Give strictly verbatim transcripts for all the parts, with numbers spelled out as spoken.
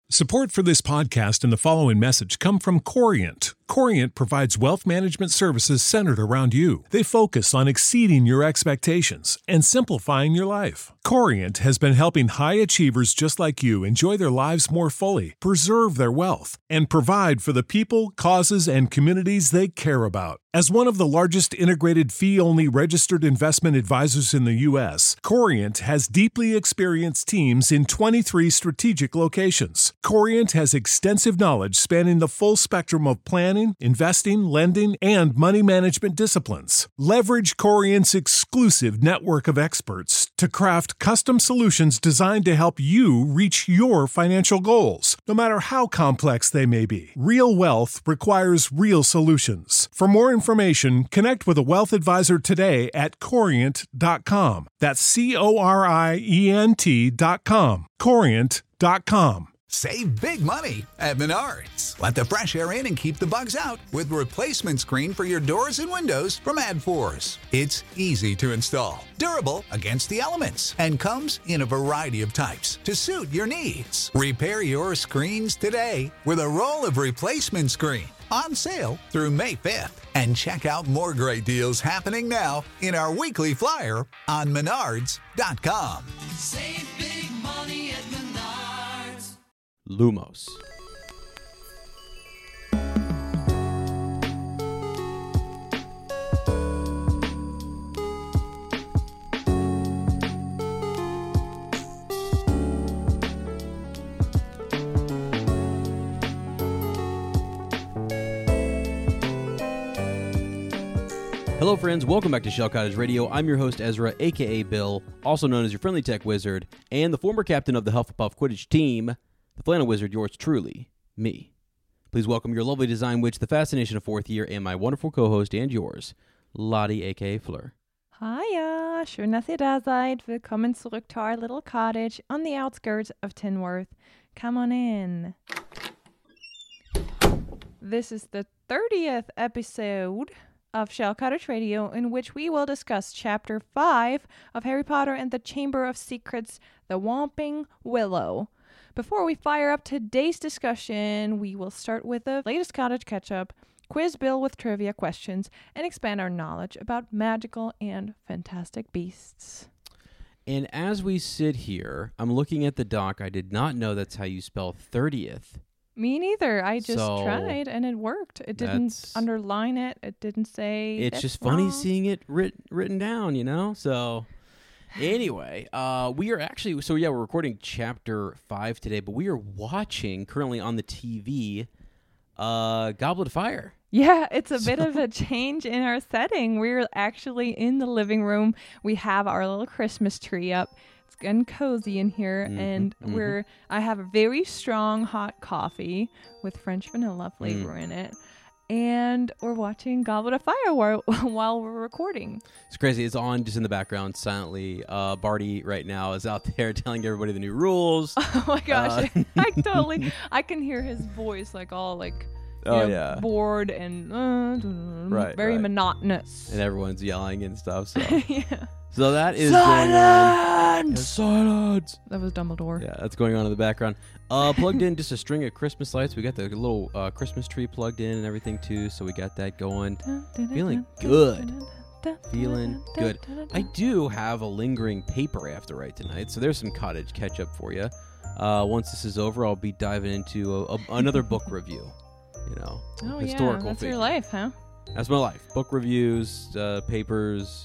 Support for this podcast and the following message come from Corient. Corient provides wealth management services centered around you. They focus on exceeding your expectations and simplifying your life. Corient has been helping high achievers just like you enjoy their lives more fully, preserve their wealth, and provide for the people, causes, and communities they care about. As one of the largest integrated fee-only registered investment advisors in the U S, Corient has deeply experienced teams in twenty-three strategic locations. Corient has extensive knowledge spanning the full spectrum of planning, investing, lending, and money management disciplines. Leverage Corient's exclusive network of experts to craft custom solutions designed to help you reach your financial goals, no matter how complex they may be. Real wealth requires real solutions. For more information, connect with a wealth advisor today at corient dot com. That's C O R I E N T dot com. corient dot com. Save big money at Menards. Let the fresh air in and keep the bugs out with replacement screen for your doors and windows from AdForce. It's easy to install, durable against the elements, and comes in a variety of types to suit your needs. Repair your screens today with a roll of replacement screen on sale through May fifth. And check out more great deals happening now in our weekly flyer on menards dot com. Save big money at Menards. Lumos. Hello friends, welcome back to Shell Cottage Radio. I'm your host Ezra, aka Bill, also known as your friendly tech wizard, and the former captain of the Hufflepuff Quidditch team, the Flannel Wizard, yours truly, me. Please welcome your lovely design witch, the fascination of fourth year, and my wonderful co-host and yours, Lottie, aka Fleur. Hiya, schön, dass ihr da seid. Willkommen zurück to our little cottage on the outskirts of Tinworth. Come on in. This is the thirtieth episode of Shell Cottage Radio, in which we will discuss Chapter five of Harry Potter and the Chamber of Secrets, The Whomping Willow. Before we fire up today's discussion, we will start with the latest cottage catch-up, quiz Bill with trivia questions, and expand our knowledge about magical and fantastic beasts. And as we sit here, I'm looking at the doc. I did not know that's how you spell thirtieth. Me neither. I just So, tried, and it worked. It didn't that's- underline it. It didn't say It's that's just funny wrong. seeing it writ- written down, you know? So, anyway, uh, we are actually, so yeah, we're recording chapter five today, but we are watching currently on the T V uh, Goblet of Fire. Yeah, it's a bit of a change in our setting. We're actually in the living room. We have our little Christmas tree up. It's getting cozy in here, Mhm, and mhm. we're I have a very strong hot coffee with French vanilla flavor Mm. in it. And we're watching Goblet of Fire while, while we're recording. It's crazy. It's on just in the background silently. Uh, Barty right now is out there telling everybody the new rules. Oh my gosh, Uh, I totally, I can hear his voice like all like, you Oh, know, yeah. bored and uh, Right, very right. monotonous. And everyone's yelling and stuff. So, Yeah. so that is going on. Yeah, silence. That was Dumbledore. Yeah, that's going on in the background. Uh, plugged in just a string of Christmas lights. We got the little uh, Christmas tree plugged in and everything too. So we got that going. Feeling good. Feeling good. I do have a lingering paper I have to write tonight, so there's some cottage catch up for you. Uh, once this is over, I'll be diving into a, a, another book review. You know, Oh historical yeah, that's figure. your life, huh? That's my life. Book reviews, uh, papers.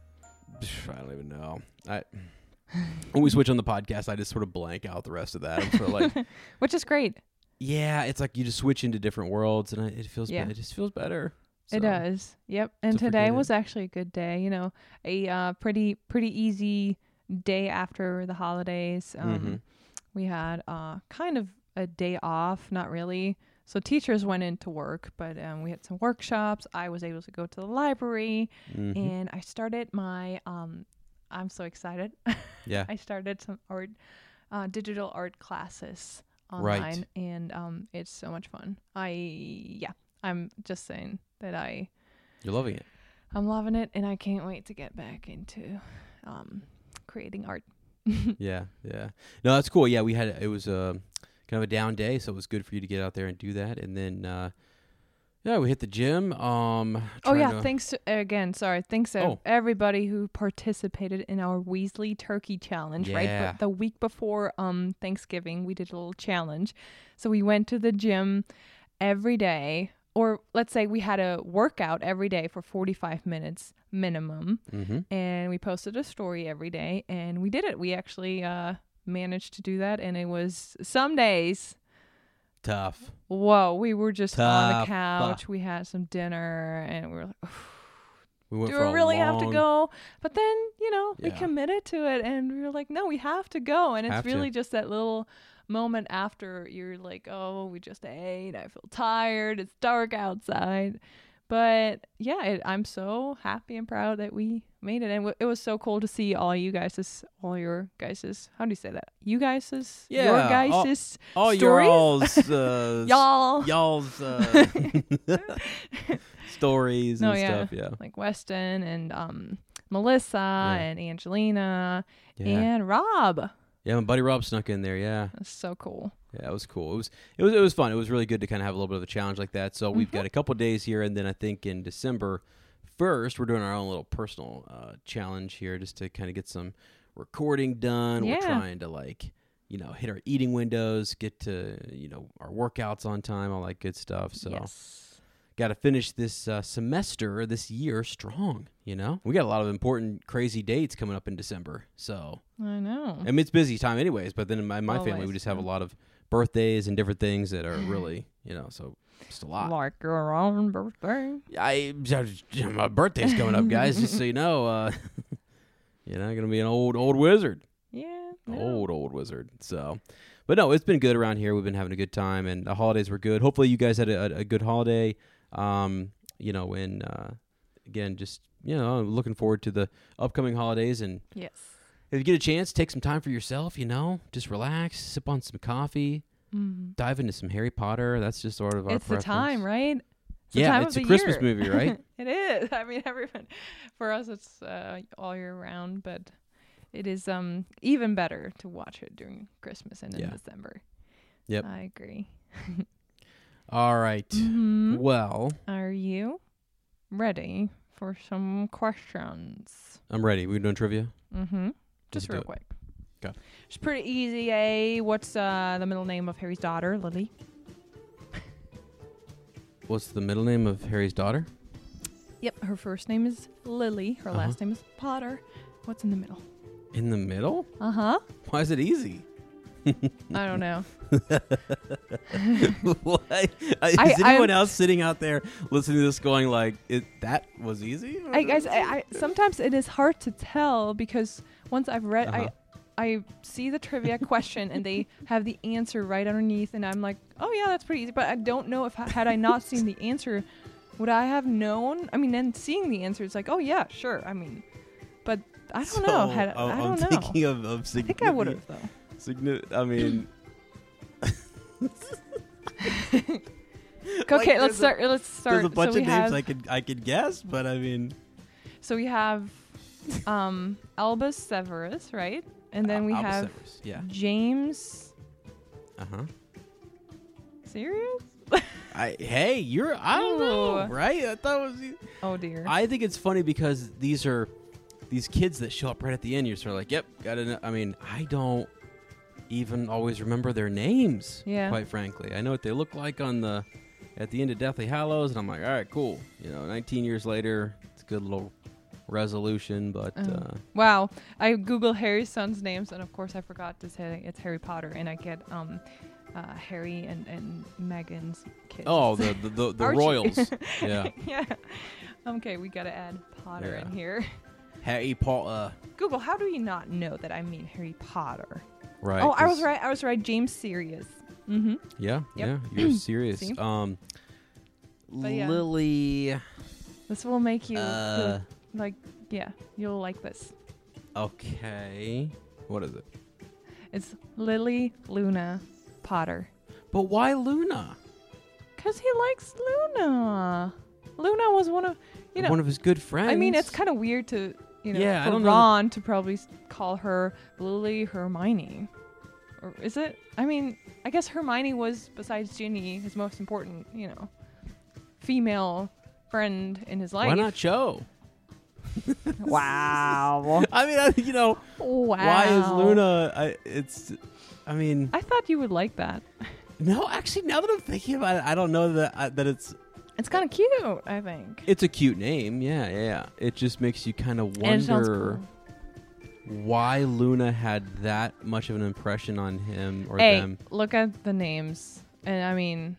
I don't even know. I when we switch on the podcast, I just sort of blank out the rest of that. I'm sort of like, Which is great. yeah, it's like you just switch into different worlds, and I, it feels Yeah. be- it just feels better. It So, does. Yep. And to today forget was it. actually a good day. You know, a uh, pretty pretty easy day after the holidays. Um, Mhm. We had uh, kind of a day off, not really. So teachers went into work, but um, we had some workshops. I was able to go to the library, Mhm. and I started my. Um, I'm so excited. Yeah. I started some art, uh, digital art classes Right. online, and um, it's so much fun. I yeah, I'm just saying that I You're loving it. I'm loving it, and I can't wait to get back into um, creating art. Yeah, yeah. No, that's cool. Yeah, we had it was uh, kind of a down day, so it was good for you to get out there and do that. And then, uh, yeah, we hit the gym. Um, Oh, trying yeah. to- Thanks to, again. Sorry. Thanks to Oh. everybody who participated in our Weasley Turkey Challenge, right? Yeah. But the week before um Thanksgiving, we did a little challenge. So we went to the gym every day, or let's say we had a workout every day for forty-five minutes minimum. Mhm. And we posted a story every day, and we did it. We actually uh, managed to do that, and it was some days. Tough. Whoa, we were just on the Tough. couch. We had some dinner, and we were like, We went do for we a really have to long- go? But then, you know, we Yeah. committed to it, and we were like, no, we have to go. And it's Have to. really just that little moment after you're like, oh, we just ate. I feel tired. It's dark outside. But yeah, it, I'm so happy and proud that we made it. And w- it was so cool to see all you guys', all your guys', how do you say that? You guys', your Yeah, all- guys' All stories? your all's uh, Y'all. y'all's uh, stories and No, yeah. stuff. Yeah. Like Weston and um, Melissa and Angelina Yeah. and Rob. Yeah, my buddy Rob snuck in there. Yeah. That's so cool. Yeah, it was cool. It was it was it was fun. It was really good to kind of have a little bit of a challenge like that. So we've got a couple days here, and then I think in December first, we're doing our own little personal uh, challenge here, just to kind of get some recording done. Yeah. We're trying to like you know hit our eating windows, get to you know our workouts on time, all that good stuff. So Yes. got to finish this uh, semester, this year strong. You know, we got a lot of important, crazy dates coming up in December. So. I know. I mean, it's busy time anyways, but then in my, my family, we Always, just have a yeah. lot of birthdays and different things that are really, you know, so just a lot. Like your own birthday. I, my birthday's coming up, guys, just so you know. Uh, you know, I'm going to be an old, old wizard. Yeah. no. Old, old wizard. So, but no, it's been good around here. We've been having a good time, and the holidays were good. Hopefully you guys had a, a good holiday. Um, you know, and uh, again, just, you know, looking forward to the upcoming holidays, and Yes. if you get a chance, take some time for yourself, you know, just relax, sip on some coffee, Mm. dive into some Harry Potter. That's just sort of our It's the preference. time, right? It's the Yeah, time it's of a the Christmas year. movie, right? It is. I mean, everyone. For us, it's uh, all year round, but it is um even better to watch it during Christmas and in Yeah. December. Yep. I agree. All right. Mhm. Well, Are you ready for some questions? I'm ready. We doing trivia? Mm-hmm. Just do real it. quick. Okay. It's pretty easy, eh? What's uh, the middle name of Harry's daughter, Lily? What's the middle name of Harry's daughter? Yep, her first name is Lily. Her Uh-huh. last name is Potter. What's in the middle? In the middle? Uh-huh. Why is it easy? I don't know. what? Is I- anyone I'm- else sitting out there listening to this going like, it, that was easy? I guys, I, I sometimes it is hard to tell because once I've read, Uh-huh. I I see the trivia question and they have the answer right underneath, and I'm like, oh yeah, that's pretty easy. But I don't know if had I not seen the answer, would I have known? I mean, then seeing the answer, it's like, oh yeah, sure. I mean, but I don't know. So, Had, I'm, I I'm don't know. thinking of, of I think I would significant- have though. Signi- I mean, Okay, Like, let's there's a- start. let's start. there's a bunch so we of names have, I could I could guess, but I mean, So we have um, Albus Severus, right? And then we Albus have Severus, yeah, James. uh huh. Serious? I hey, you're I don't know, Ooh. right? I thought it was. e- Oh dear. I think it's funny because these are these kids that show up right at the end. You're sort of like, yep, got to. I mean, I don't even always remember their names. Yeah. Quite frankly, I know what they look like on the at the end of Deathly Hallows, and I'm like, all right, cool. You know, nineteen years later, it's a good little resolution, but Oh. uh, Wow. I Google Harry's son's names, and of course I forgot to say it's Harry Potter, and I get um, uh, Harry and, and Meghan's kids. oh, the the the, the Archie. Royals, yeah, Yeah. Okay, we gotta add Potter in Yeah. here. Harry Potter, Google, how do you not know that I mean Harry Potter? right? oh, I was 'cause- right. I was right. James Sirius. Mm-hmm. Yeah, Yep. yeah, you're serious. See? Um, But yeah. Lily. This will make you Uh, feel like, yeah, you'll like this. okay. What is it? It's Lily Luna Potter. But why Luna? Because he likes Luna. Luna was one of, you know, One of his good friends. I mean, it's kind of weird to, you know, Yeah, I for don't know Ron to probably s- call her Lily Hermione. Or is it? I mean, I guess Hermione was, besides Ginny, his most important, you know, female friend in his life. Why not Cho? Wow. I mean, I, you know, Wow. why is Luna? I, it's, I mean, I thought you would like that. no, actually, now that I'm thinking about it, I don't know that I, that it's It's kind of cute, I think. it's a cute name. Yeah, yeah, yeah. It just makes you kind of And it sounds wonder why Luna had that much of an impression on him or Hey, them. look at the names. And I mean,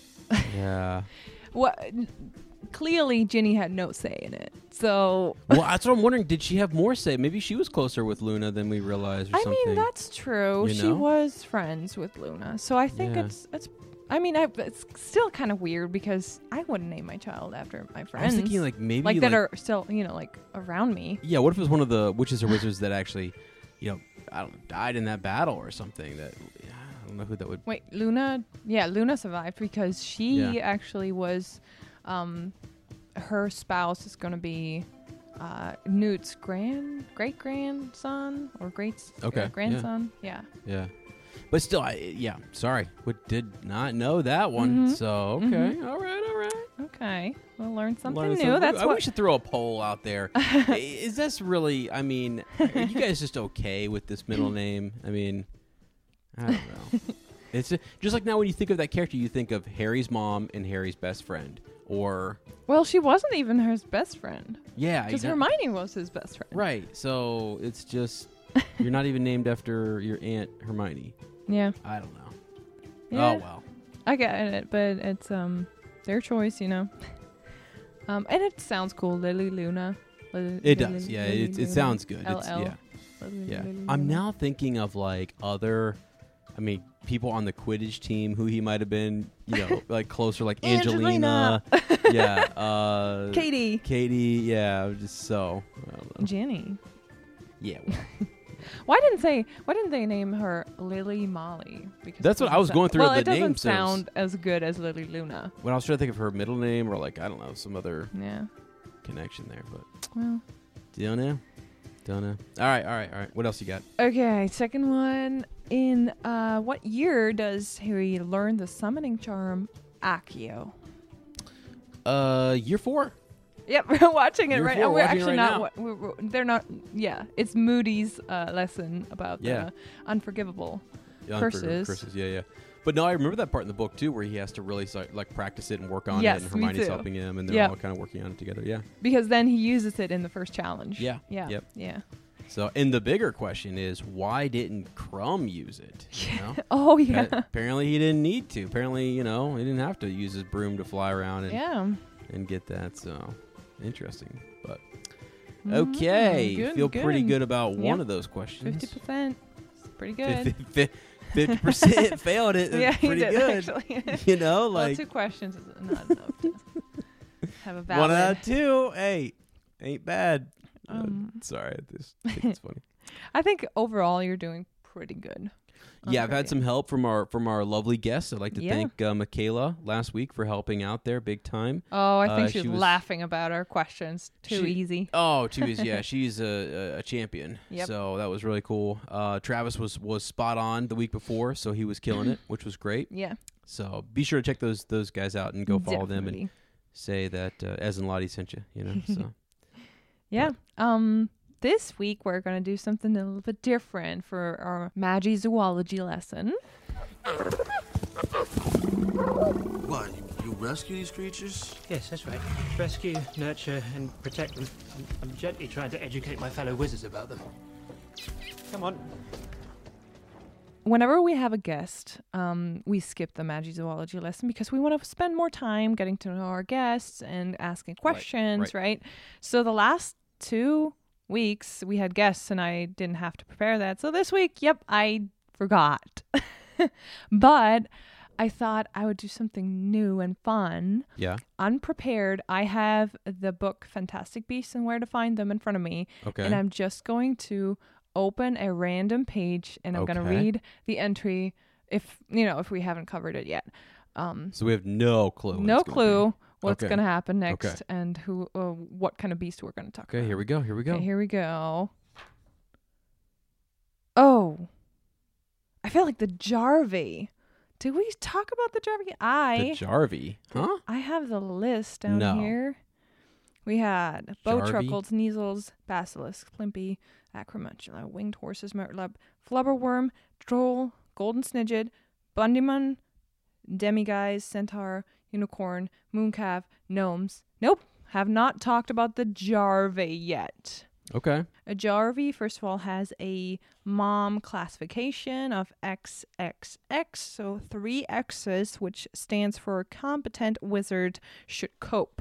Yeah. what? Clearly, Ginny had no say in it. So, Well, that's what I'm wondering. Did she have more say? Maybe she was closer with Luna than we realized, or I something. mean, that's true. You She know? was friends with Luna. So I think Yeah. it's it's. I mean, I, it's still kind of weird because I wouldn't name my child after my friends. I was thinking like maybe like that are still, you know, like around me. Yeah, what if it was one of the witches or wizards that actually, you know, I don't know, died in that battle or something? That I don't know who that would. Wait, Luna? Yeah, Luna survived because she Yeah. actually was. Um, her spouse is going to be uh, Newt's grand great grandson or great Okay, yeah. grandson. Yeah. Yeah, but still, I yeah. Sorry, we did not know that one. Mhm. So okay, Mhm. all right, all right. Okay, we'll learn something Learn new. something. That's we, what. we should throw a poll out there. Is this really? I mean, are you guys just okay with this middle name? I mean, I don't know. It's uh, just like now when you think of that character, you think of Harry's mom and Harry's best friend, or Well, she wasn't even his best friend yeah, because you know- Hermione was his best friend. right. So it's just you're not even named after your aunt Hermione. Yeah. I don't know. Yeah. Oh well. I get it, but it's um their choice, you know. Um, and it sounds cool, Lily Luna. Lily, It Lily- does. Yeah, Lily it, it Luna. sounds good. It's, L L. yeah. Lily, Yeah. Lily I'm Luna. now thinking of like other, I mean, people on the Quidditch team who he might have been, you know, like closer, like Angelina. yeah. Uh, Katie. Katie. Yeah. Just so. I don't know. Jenny. Yeah. Well, Why didn't they? Why didn't they name her Lily Molly? Because That's it what I was doesn't going sound- through Well, the it doesn't names, so it was- sound as good as Lily Luna. when I was trying to think of her middle name or like, I don't know, some other Yeah. connection there, but Well. don't know. Don't know. All right. All right. All right. What else you got? Okay. Second one. In uh, what year does Harry learn the summoning charm Accio? Uh, year four. Yep, we're watching it Year right four, now. We're watching it actually right not. now. wa- We're, we're, they're not. Yeah, it's Moody's uh, lesson about Yeah. the unforgivable. Yeah, Curses. Curses. Yeah. Yeah. But no, I remember that part in the book too, where he has to really start, like practice it and work on Yes, it, and me Hermione's too. helping him, and they're Yep. all kind of working on it together. Yeah. Because then he uses it in the first challenge. Yeah. Yeah. Yep. Yeah. So, and the bigger question is, why didn't Crumb use it? You know? Oh yeah. Uh, apparently, he didn't need to. Apparently, you know, he didn't have to use his broom to fly around and Yeah. and get that. So, interesting. But Mhm. okay, Good, feel pretty good. good about Yep. one of those questions. Fifty percent. Pretty good. Fifty percent failed it. yeah, he pretty did good. actually. You know, well, like two questions is not enough to have a valid. one out of two. Hey, ain't bad. Uh, Um, sorry, I just think it's funny. I think overall you're doing pretty good. on Yeah, I've had trivia. some help from our from our lovely guests. I'd like to Yeah. thank uh, Michaela last week for helping out there big time. Oh, I think Uh, she's she was- laughing about our questions. Too She- easy. Oh, too easy. Yeah, she's a, a, a champion. Yep. So that was really cool. Uh, Travis was was spot on the week before, so he was killing it, which was great. Yeah. So be sure to check those those guys out and go follow them and Definitely. say that uh, Ez and Lottie sent you. You know. So Yeah. Um. This week we're gonna do something a little bit different for our Magi zoology lesson. What, you, you rescue these creatures? Yes, that's right. Rescue, nurture, and protect them. I'm, I'm gently trying to educate my fellow wizards about them. Come on. Whenever we have a guest, um, we skip the Magi zoology lesson because we want to spend more time getting to know our guests and asking questions, right. right? So the last two weeks we had guests and I didn't have to prepare that. So this week, yep, I forgot. But I thought I would do something new and fun. yeah. Unprepared, I have the book Fantastic Beasts and Where to Find Them in front of me. Okay. And I'm just going to open a random page and I'm going to Okay. read the entry if, you know, if we haven't covered it yet. Um, so we have no clue. what no it's gonna clue what's Okay. going to happen next Okay. and who, uh, what kind of beast we're going to talk be. Okay. about. Here we go. Here we go. Okay, here we go. Oh, I feel like the Jarvey. Did we talk about the Jarvie? I The Jarvie, huh? I have the list down No. here. We had Jarvie? bowtruckles, neasels, basilisk, plimpy, acromantula, winged horses, murtlap, flubberworm, droll, golden snidget, bundymun, demiguise, centaur, unicorn, mooncalf, gnomes. Nope, have not talked about the Jarvie yet. Okay. A Jarvie, first of all, has a mom classification of X X X, so three X's, which stands for competent wizard should cope.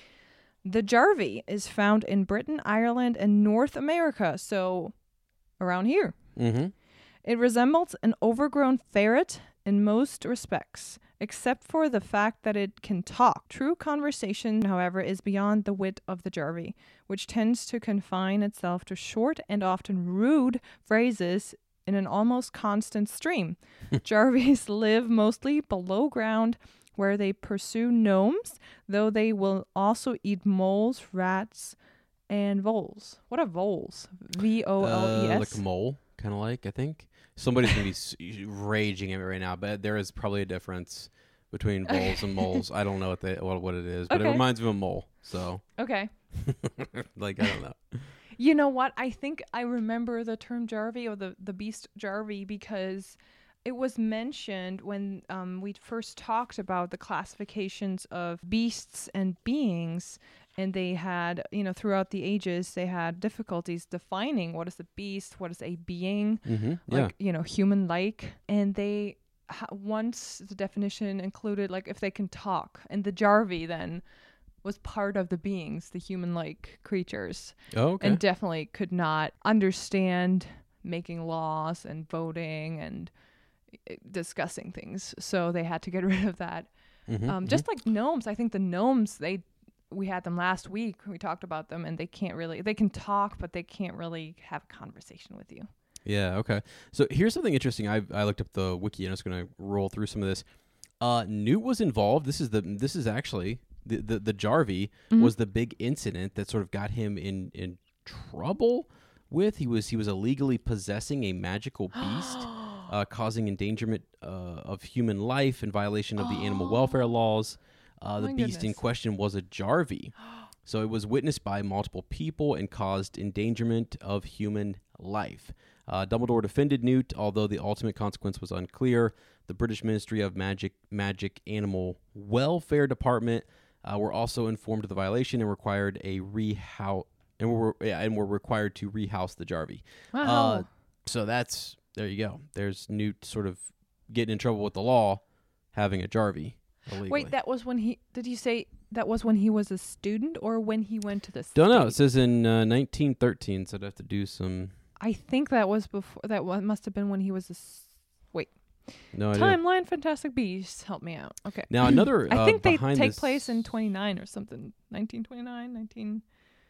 The Jarvie is found in Britain, Ireland, and North America, so around here. Mm-hmm. It resembles an overgrown ferret in most respects, except for the fact that it can talk. True conversation, however, is beyond the wit of the Jarvie, which tends to confine itself to short and often rude phrases in an almost constant stream. Jarvies live mostly below ground, where they pursue gnomes, though they will also eat moles, rats, and voles. What are voles? V O L E Uh, S? like a mole, kind of like, I think. Somebody's going to be s- raging at me right now, but there is probably a difference between voles and moles. I don't know what, they, what what it is, but Okay. it reminds me of a mole. So, Okay. like, I don't know. You know what? I think I remember the term Jarvie or the, the beast Jarvie because it was mentioned when um, we first talked about the classifications of beasts and beings. And they had, you know, throughout the ages, they had difficulties defining what is a beast, what is a being, Mm-hmm. like, you know, human-like. And they, ha- once the definition included, like, if they can talk. And the Jarvie then was part of the beings, the human-like creatures. yeah. Oh, okay. And definitely could not understand making laws and voting and uh, discussing things. So they had to get rid of that. Mhm, Um, mhm. just like gnomes, I think the gnomes, they we had them last week. We talked about them, and they can't really, they can talk, but they can't really have a conversation with you. Yeah, okay. So here's something interesting. I I looked up the wiki and I was going to roll through some of this. Uh, Newt was involved. This is the this is actually the the, the Jarvie Mhm. was the big incident that sort of got him in in trouble with. He was he was illegally possessing a magical beast, uh, causing endangerment uh, of human life in violation of the animal welfare laws. Uh, the My beast in goodness. question was a Jarvie. So it was witnessed by multiple people and caused endangerment of human life. Uh, Dumbledore defended Newt, although the ultimate consequence was unclear. The British Ministry of Magic Magic Animal Welfare Department uh, were also informed of the violation and required a rehouse and were yeah, and were required to rehouse the Jarvie. Wow. Uh, so that's there you go. There's Newt sort of getting in trouble with the law, having a Jarvie illegally. Wait, that was when he, did you say that was when he was a student or when he went to the Don't know. It States? says in uh, nineteen thirteen, so I'd have to do some. I think that was before, that wa- must have been when he was a, s- wait, No idea. Timeline Fantastic Beasts, help me out. Okay. Now another. I uh, think they behind take this- place in twenty-nine or something. nineteen twenty-nine, nineteen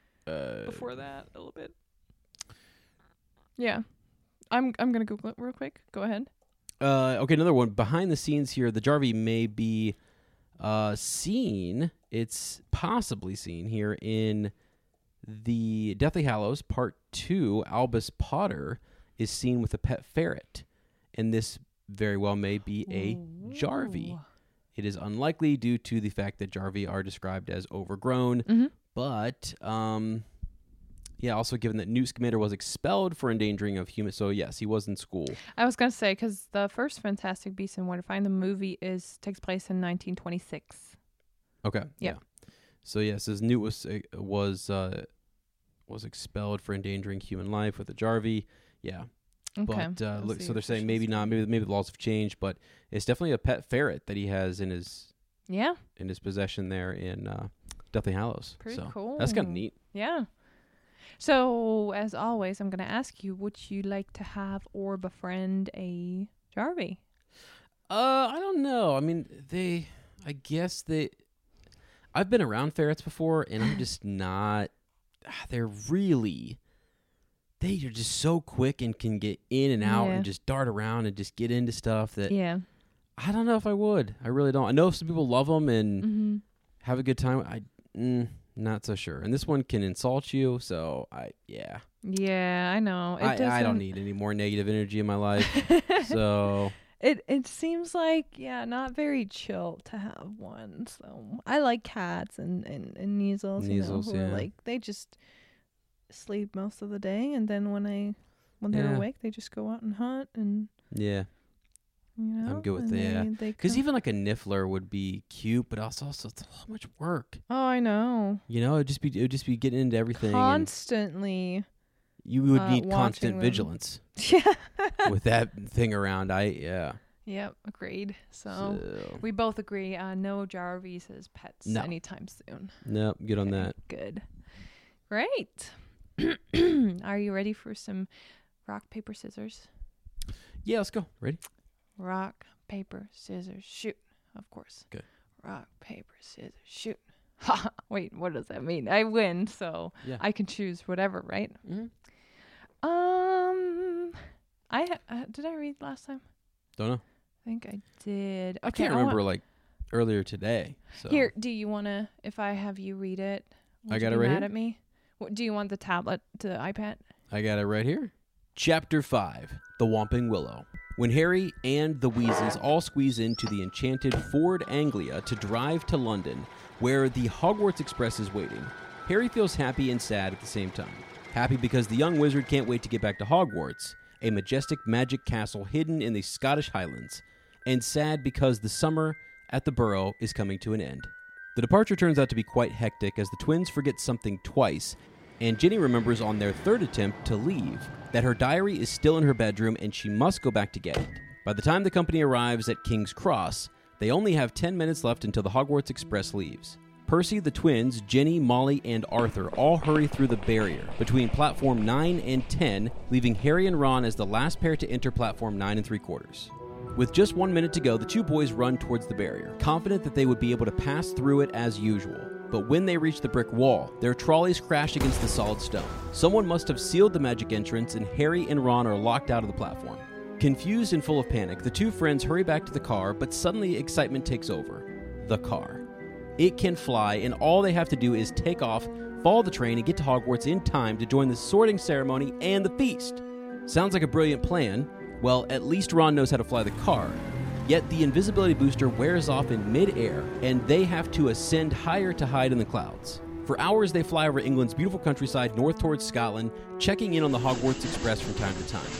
Uh, before that a little bit. Yeah. I'm I'm going to Google it real quick. Go ahead. Uh, okay, another one. Behind the scenes here, the Jarvie may be uh, seen. It's possibly seen here in the Deathly Hallows Part Two. Albus Potter is seen with a pet ferret, and this very well may be a Jarvie. Ooh. It is unlikely due to the fact that Jarvie are described as overgrown, Mhm. but um, yeah, also given that Newt Scamander was expelled for endangering of humans, so yes, he was in school. I was going to say cuz the first Fantastic Beasts and Where to Find the movie is takes place in nineteen twenty-six. Okay. Yeah. Yeah. So yes, as Newt was uh, was uh, was expelled for endangering human life with a Jarvie. Yeah. Okay. But uh, Let's look, see so they're if saying this maybe is- not. Maybe maybe the laws have changed, but it's definitely a pet ferret that he has in his Yeah. in his possession there in uh, Deathly Hallows. Pretty so cool. That's kind of neat. Yeah. So, as always, I'm going to ask you, would you like to have or befriend a Jarvie? Uh, I don't know. I mean, they. I guess they. I've been around ferrets before, and I'm just not. ah, They're really. They are just so quick and can get in and out Yeah. and just dart around and just get into stuff that Yeah. I don't know if I would. I really don't. I know some people love them and Mm-hmm. have a good time. I mm, not so sure. And this one can insult you, so I yeah. Yeah, I know. It I, I don't doesn't- need any more negative energy in my life. So It it seems like, yeah, not very chill to have one. So I like cats and, and, and measles, you know, Measles, who are yeah. like, they just sleep most of the day, and then when I when they're Yeah. awake, they just go out and hunt, and Yeah. you know. I'm good with and that, they- yeah. they Because come- even like a niffler would be cute, but also, also it's so much work. oh, I know, You know, it'd just be it would just be getting into everything. and constantly. you would uh, need watching constant them. vigilance Yeah. with that thing around. I yeah. Yep, agreed. So, So, we both agree. Uh, no Jarvis as pets No. anytime soon. no, get on Okay, that. Good. Great. Are you ready for some rock, paper, scissors? Yeah, let's go. Ready? Rock, paper, scissors, shoot. Of course. Good. Rock, paper, scissors, shoot. Ha! Wait, what does that mean? I win, so Yeah. I can choose whatever, right? Mm-hmm. Um, I ha- uh, did I read last time? Don't know. I think I did. Okay, I can't want- remember like earlier today. So Here, do you want to, if I have you read it, would I you got be it right mad here. at me? What, do you want the tablet to the iPad? I got it right here. Chapter five, The Whomping Willow. When Harry and the Weasleys all squeeze into the enchanted Ford Anglia to drive to London, where the Hogwarts Express is waiting, Harry feels happy and sad at the same time. Happy because the young wizard can't wait to get back to Hogwarts, a majestic magic castle hidden in the Scottish Highlands, and sad because the summer at the Burrow is coming to an end. The departure turns out to be quite hectic as the twins forget something twice, and Ginny remembers on their third attempt to leave that her diary is still in her bedroom and she must go back to get it. By the time the company arrives at King's Cross, they only have ten minutes left until the Hogwarts Express leaves. Percy, the twins, Ginny, Molly, and Arthur all hurry through the barrier between platform nine and ten, leaving Harry and Ron as the last pair to enter platform nine and three quarters. With just one minute to go, the two boys run towards the barrier, confident that they would be able to pass through it as usual. But when they reach the brick wall, their trolleys crash against the solid stone. Someone must have sealed the magic entrance, and Harry and Ron are locked out of the platform. Confused and full of panic, the two friends hurry back to the car, but suddenly excitement takes over. The car. It can fly, and all they have to do is take off, follow the train, and get to Hogwarts in time to join the sorting ceremony and the feast. Sounds like a brilliant plan. Well, at least Ron knows how to fly the car. Yet the invisibility booster wears off in mid-air, and they have to ascend higher to hide in the clouds. For hours, they fly over England's beautiful countryside north towards Scotland, checking in on the Hogwarts Express from time to time.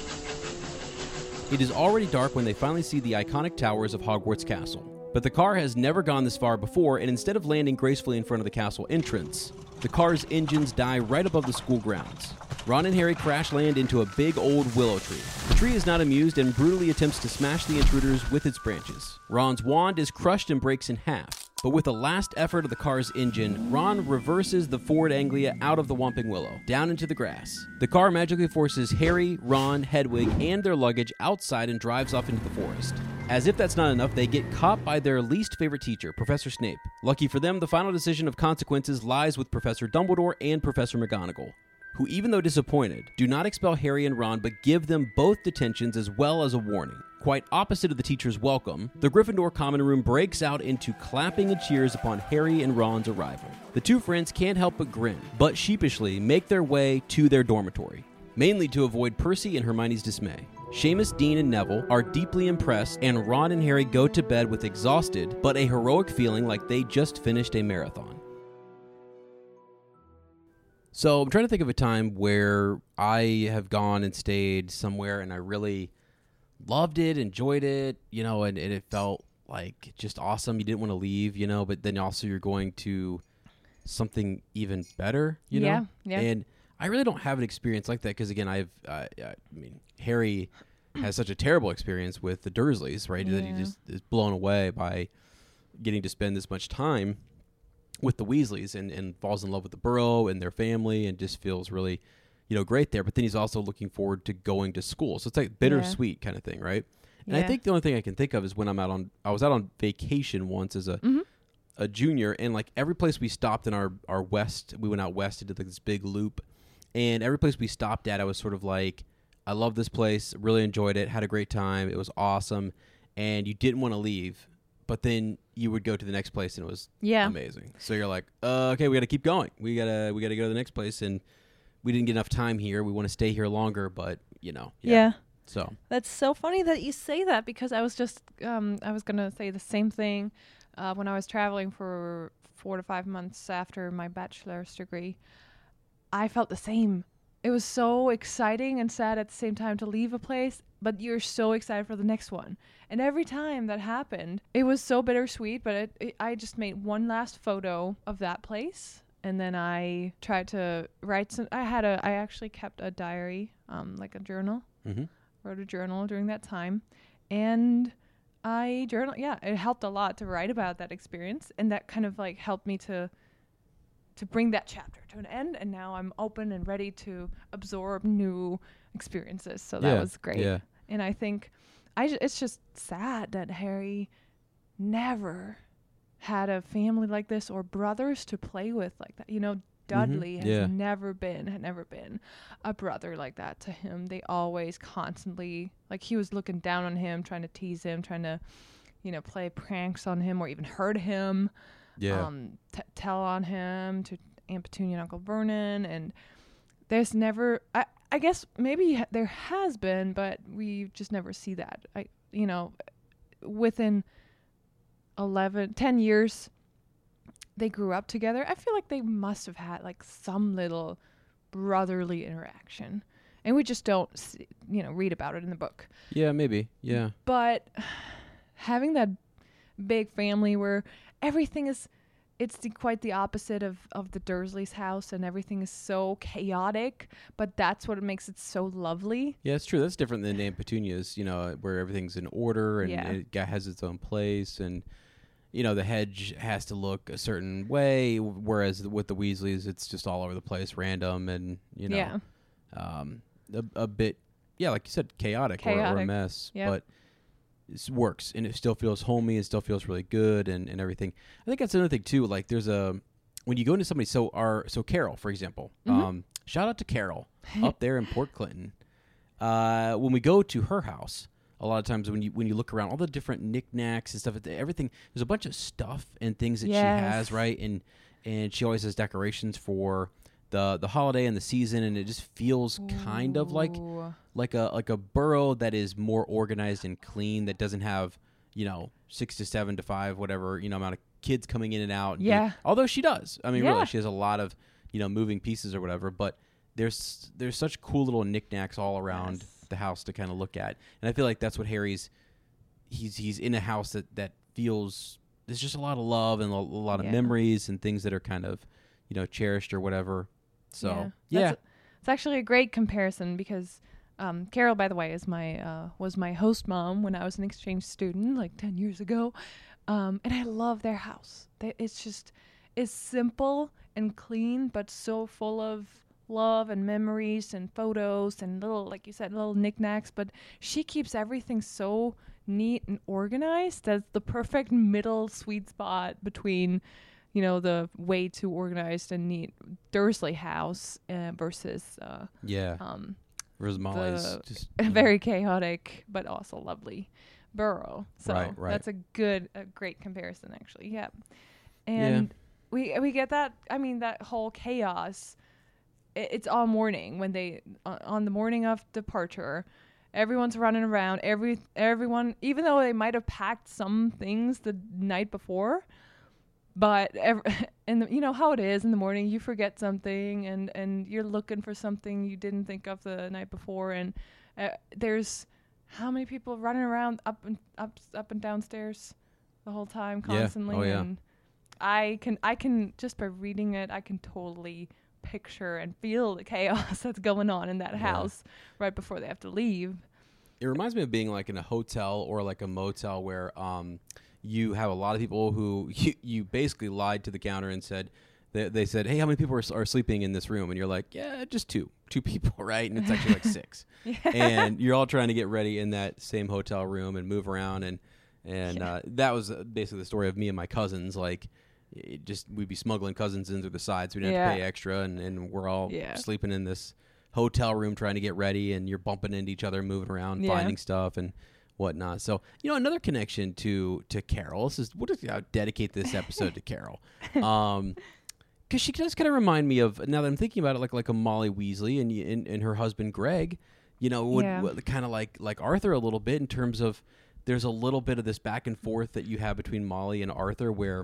It is already dark when they finally see the iconic towers of Hogwarts Castle. But the car has never gone this far before, and instead of landing gracefully in front of the castle entrance, the car's engines die right above the school grounds. Ron and Harry crash land into a big old willow tree. The tree is not amused and brutally attempts to smash the intruders with its branches. Ron's wand is crushed and breaks in half. But with a last effort of the car's engine, Ron reverses the Ford Anglia out of the Whomping Willow, down into the grass. The car magically forces Harry, Ron, Hedwig, and their luggage outside and drives off into the forest. As if that's not enough, they get caught by their least favorite teacher, Professor Snape. Lucky for them, the final decision of consequences lies with Professor Dumbledore and Professor McGonagall, who, even though disappointed, do not expel Harry and Ron but give them both detentions as well as a warning. Quite opposite of the teacher's welcome, the Gryffindor common room breaks out into clapping and cheers upon Harry and Ron's arrival. The two friends can't help but grin, but sheepishly make their way to their dormitory, mainly to avoid Percy and Hermione's dismay. Seamus, Dean, and Neville are deeply impressed, and Ron and Harry go to bed with exhausted but a heroic feeling like they just finished a marathon. So I'm trying to think of a time where I have gone and stayed somewhere and I really loved it, enjoyed it, you know, and, and it felt like just awesome. You didn't want to leave, you know, but then also you're going to something even better, you Yeah, know? yeah. And I really don't have an experience like that because, again, I've, uh, I mean, Harry has such a terrible experience with the Dursleys, right? That he Yeah. just is blown away by getting to spend this much time with the Weasleys and, and falls in love with the Burrow and their family and just feels really, you know, great there. But then he's also looking forward to going to school. So it's like bittersweet kind of thing, right? And I Yeah. think the only thing I can think of is when I'm out on, I was out on vacation once as a Mhm. a junior, and like every place we stopped in our, our west, we went out west and did like this big loop. And every place we stopped at, I was sort of like, I love this place, really enjoyed it, had a great time, it was awesome. And you didn't want to leave. But then you would go to the next place and it was Yeah. amazing. So you're like, uh, okay, we got to keep going. We gotta we gotta go to the next place, and we didn't get enough time here. We want to stay here longer, but you know, Yeah. So That's so funny that you say that because I was just um I was gonna say the same thing uh, when I was traveling for four to five months after my bachelor's degree. I felt the same. It was so exciting and sad at the same time to leave a place, but you're so excited for the next one. And every time that happened, it was so bittersweet, but it, it, I just made one last photo of that place. And then I tried to write some, I had a, I actually kept a diary, um, like a journal, mm-hmm. wrote a journal during that time. And I journal, yeah, it helped a lot to write about that experience. And that kind of like helped me to to bring that chapter to an end, and now I'm open and ready to absorb new experiences. So that Yeah, was great. yeah. And I think I ju- it's just sad that Harry never had a family like this or brothers to play with like that. You know, Dudley has yeah. never been, had never been a brother like that to him. They always constantly, like he was looking down on him, trying to tease him, trying to, you know, play pranks on him or even hurt him. Yeah. Um, t- tell on him to Aunt Petunia and Uncle Vernon, and there's never. I I guess maybe ha- there has been, but we just never see that. I you know, within eleven, ten years, they grew up together. I feel like they must have had like some little brotherly interaction, and we just don't, see, you know, read about it in the book. Yeah, maybe. Yeah. But having that big family where everything is, it's the, quite the opposite of, of the Dursleys' house, and everything is so chaotic, but that's what makes it so lovely. Yeah, it's true. That's different than Aunt Petunia's, you know, where everything's in order and Yeah. it ga- has its own place, and you know the hedge has to look a certain way, whereas with the Weasleys, it's just all over the place, random, and you know, Yeah. um, a, a bit, yeah, like you said, chaotic, Or, or a Chaotic. mess, Yep. but it works, and it still feels homey, it still feels really good, and, and everything. I think that's another thing too. Like, there's a when you go into somebody, so our so Carol, for example, Mhm. um, shout out to Carol up there in Port Clinton. Uh, when we go to her house, a lot of times when you when you look around, all the different knickknacks and stuff, everything, there's a bunch of stuff and things that Yes. she has, right? And and she always has decorations for the the holiday and the season, and it just feels kind of like Ooh. like a like a burrow that is more organized and clean, that doesn't have, you know, six to seven to five, whatever, you know, amount of kids coming in and out. and Yeah. doing- although she does. I mean, Yeah. really, she has a lot of, you know, moving pieces or whatever, but there's there's such cool little knicknacks all around Yes. the house to kind of look at. And I feel like that's what Harry's he's he's in a house that that feels there's just a lot of love and a, a lot of Yeah. memories and things that are kind of, you know, cherished or whatever. So, yeah. That's a- it's actually a great comparison because um, Carol, by the way, is my uh, was my host mom when I was an exchange student like ten years ago, um, and I love their house. They, it's just it's simple and clean, but so full of love and memories and photos and little, like you said, little knickknacks. But she keeps everything so neat and organized. That's the perfect middle sweet spot between, you know, the way too organized and neat Dursley house uh, versus uh, Yeah. um, Rosmali's the just a very chaotic but also lovely Burrow. So Right, right. that's a good, a great comparison, actually. Yeah, and we we get that. I mean, that whole chaos. It, it's all morning when they uh, on the morning of departure. Everyone's running around. Every everyone, even though they might have packed some things the night before, but ev- and the, you know how it is in the morning. You forget something, and and you're looking for something you didn't think of the night before, and uh, there's how many people running around up and up up and downstairs the whole time Yeah. constantly. Oh, yeah. And I can I can just by reading it, I can totally picture and feel the chaos that's going on in that Yeah. house right before they have to leave. It reminds me of being like in a hotel or like a motel where um, you have a lot of people who you, you basically lied to the counter and said, they, they said, hey, how many people are, are sleeping in this room? And you're like, yeah, just two, two people, right? And it's actually like six. And you're all trying to get ready in that same hotel room and move around. And, and Yeah. uh, that was uh, basically the story of me and my cousins. Like, it just we'd be smuggling cousins in through the sides. We didn't have to Yeah. pay extra. And, and we're all Yeah. sleeping in this hotel room trying to get ready, and you're bumping into each other, moving around, Yeah. finding stuff and whatnot. So, you know, another connection to to Carol. This is what I'll dedicate this episode to Carol, um, because she does kind of remind me of, now that I'm thinking about it, like like a Molly Weasley and y- and, and her husband Greg, You know, would, Yeah. would kind of like like Arthur a little bit in terms of there's a little bit of this back and forth that you have between Molly and Arthur where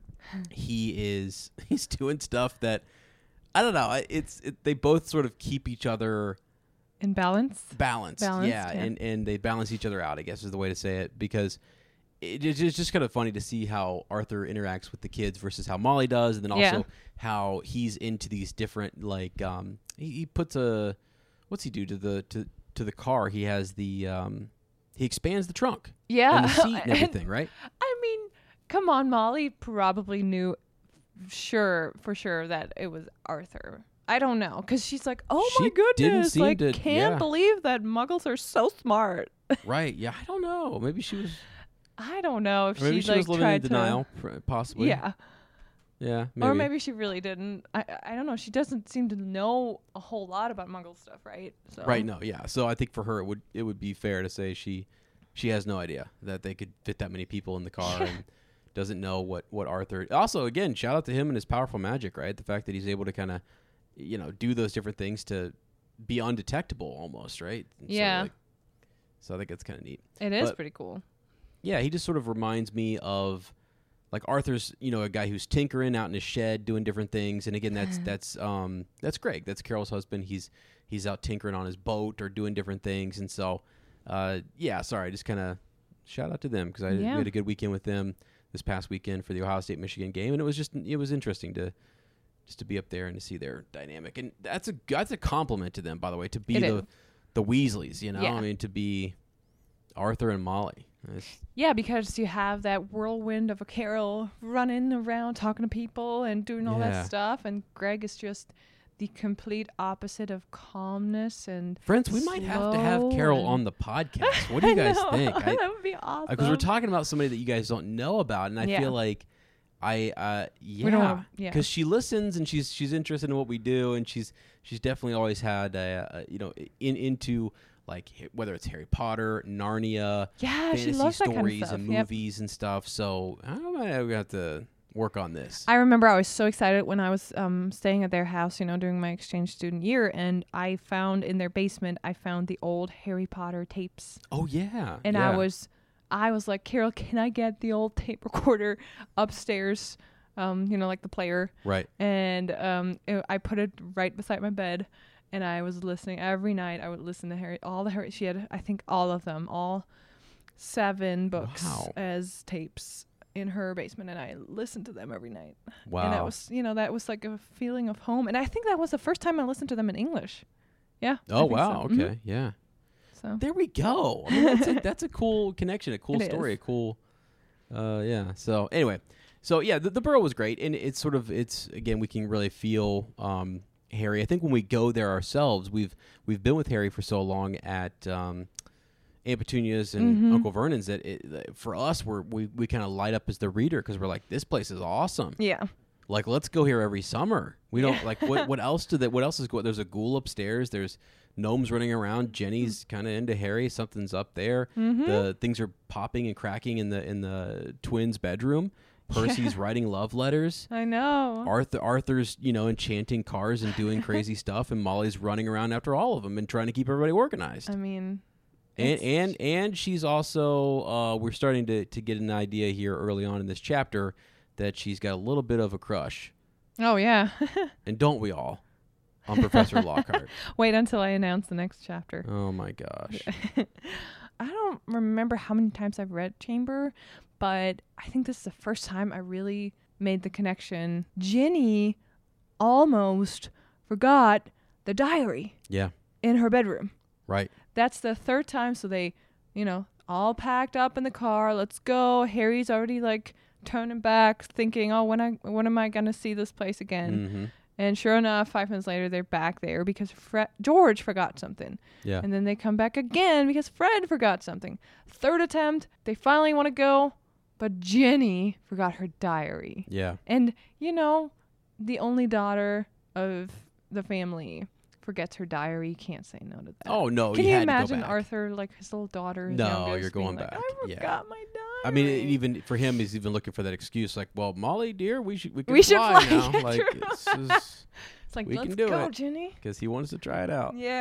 he is he's doing stuff that I don't know. It's it, they both sort of keep each other In balance. balanced. Balanced, yeah, yeah. and and they balance each other out, I guess is the way to say it, because it, it's just kind of funny to see how Arthur interacts with the kids versus how Molly does, and then also Yeah. how he's into these different like um he, he puts a what's he do to the to to the car? He has the um he expands the trunk Yeah. and the seat and And- everything, right? I mean, come on, Molly probably knew, sure, for sure, that it was Arthur. I don't know, because she's like, oh She my didn't goodness, seem like, to- can't yeah. believe that Muggles are so smart. Right. Yeah, I don't know. Maybe she was I don't know if or maybe she, she like was living tried in to. denial, pr- possibly. Yeah. Yeah, maybe. Or maybe she really didn't. I I don't know. She doesn't seem to know a whole lot about Muggle stuff, right? So. Right, no, yeah. So I think for her it would it would be fair to say she she has no idea that they could fit that many people in the car and doesn't know what, what Arthur also again, shout out to him and his powerful magic, right? The fact that he's able to kinda you know, do those different things to be undetectable almost, right? And so, Yeah. like, so I think it's kinda neat. It is But- pretty cool. Yeah, he just sort of reminds me of like Arthur's, you know, a guy who's tinkering out in his shed doing different things, and again, that's that's um that's Greg, that's Carol's husband. He's he's out tinkering on his boat or doing different things, and so uh yeah, sorry, just kind of shout out to them because I Yeah. we had a good weekend with them this past weekend for the Ohio State Michigan game, and it was just it was interesting to just to be up there and to see their dynamic, and that's a that's a compliment to them, by the way, to be It the is. the Weasleys, you know, Yeah. I mean, to be Arthur and Molly. It's- Yeah, because you have that whirlwind of a Carol running around talking to people and doing all Yeah. that stuff, and Greg is just the complete opposite of calmness and. Friends, we might have to have slow Carol and- on the podcast. What do you I guys know. think? that would be awesome. Because we're talking about somebody that you guys don't know about, and I Yeah. feel like I, uh, don't yeah, wanna- yeah. because she listens and she's she's interested in what we do, and she's she's definitely always had, uh, uh, you know, in into like h- whether it's Harry Potter, Narnia, Yeah, she fantasy loves that kind of stories stuff. and Yep. movies and stuff. So I might have to work on this. I remember I was so excited when I was um, staying at their house, you know, during my exchange student year, and I found in their basement, I found the old Harry Potter tapes, oh yeah, and yeah. I was, I was like, Carol, can I get the old tape recorder upstairs? Um, you know, like the player, right. and um, it, I put it right beside my bed, and I was listening every night. I would listen to Harry, all the Harry. She had, I think, all of them, all seven books Wow. as tapes in her basement, and I listened to them every night. Wow. And that was, you know, that was like a feeling of home. And I think that was the first time I listened to them in English. Yeah. I oh think wow. so. Mhm. Okay. Yeah. So There we go. I mean, that's, a, that's a cool connection, a cool It story, is. a cool, uh, yeah. So anyway, so yeah, the, the Burrow was great, and it's sort of it's again we can really feel um, Harry. I think when we go there ourselves, we've we've been with Harry for so long at um, Aunt Petunia's and Mhm. Uncle Vernon's that it, that for us we're, we we kind of light up as the reader because we're like, this place is awesome. yeah. Like, let's go here every summer. We don't Yeah. like what what else do that? What else is going? There's a ghoul upstairs. There's gnomes running around. Jenny's kind of into Harry. Something's up there. Mhm. The things are popping and cracking in the in the twins' bedroom. Percy's writing love letters. I know. Arthur Arthur's you know enchanting cars and doing crazy stuff, and Molly's running around after all of them and trying to keep everybody organized. I mean, And it's- and and she's also uh, we're starting to to get an idea here early on in this chapter that she's got a little bit of a crush, oh yeah. and don't we all, on Professor Lockhart? Wait until I announce the next chapter. Oh my gosh! I don't remember how many times I've read Chamber, but I think this is the first time I really made the connection. Ginny almost forgot the diary Yeah, in her bedroom. right. That's the third time, so they, you know, all packed up in the car. Let's go. Harry's already like turning back, thinking, "Oh, when I when am I gonna see this place again?" Mm-hmm. And sure enough, five minutes later, they're back there because Fre- George forgot something. Yeah, And then they come back again because Fred forgot something. Third attempt, they finally want to go, but Ginny forgot her diary. yeah. And, you know, the only daughter of the family forgets her diary. You can't say no to that. Oh no! Can you, you had to go imagine back. Arthur, like his little daughter? his No, youngest, you're being going like, back. I Yeah. forgot my diary. I mean, it, even for him, he's even looking for that excuse. Like, well, Molly, dear, we should we can We should fly, fly, now. yeah, like, true. this is it's like, we let's can do go, it. Ginny. because he wants to try it out. Yeah.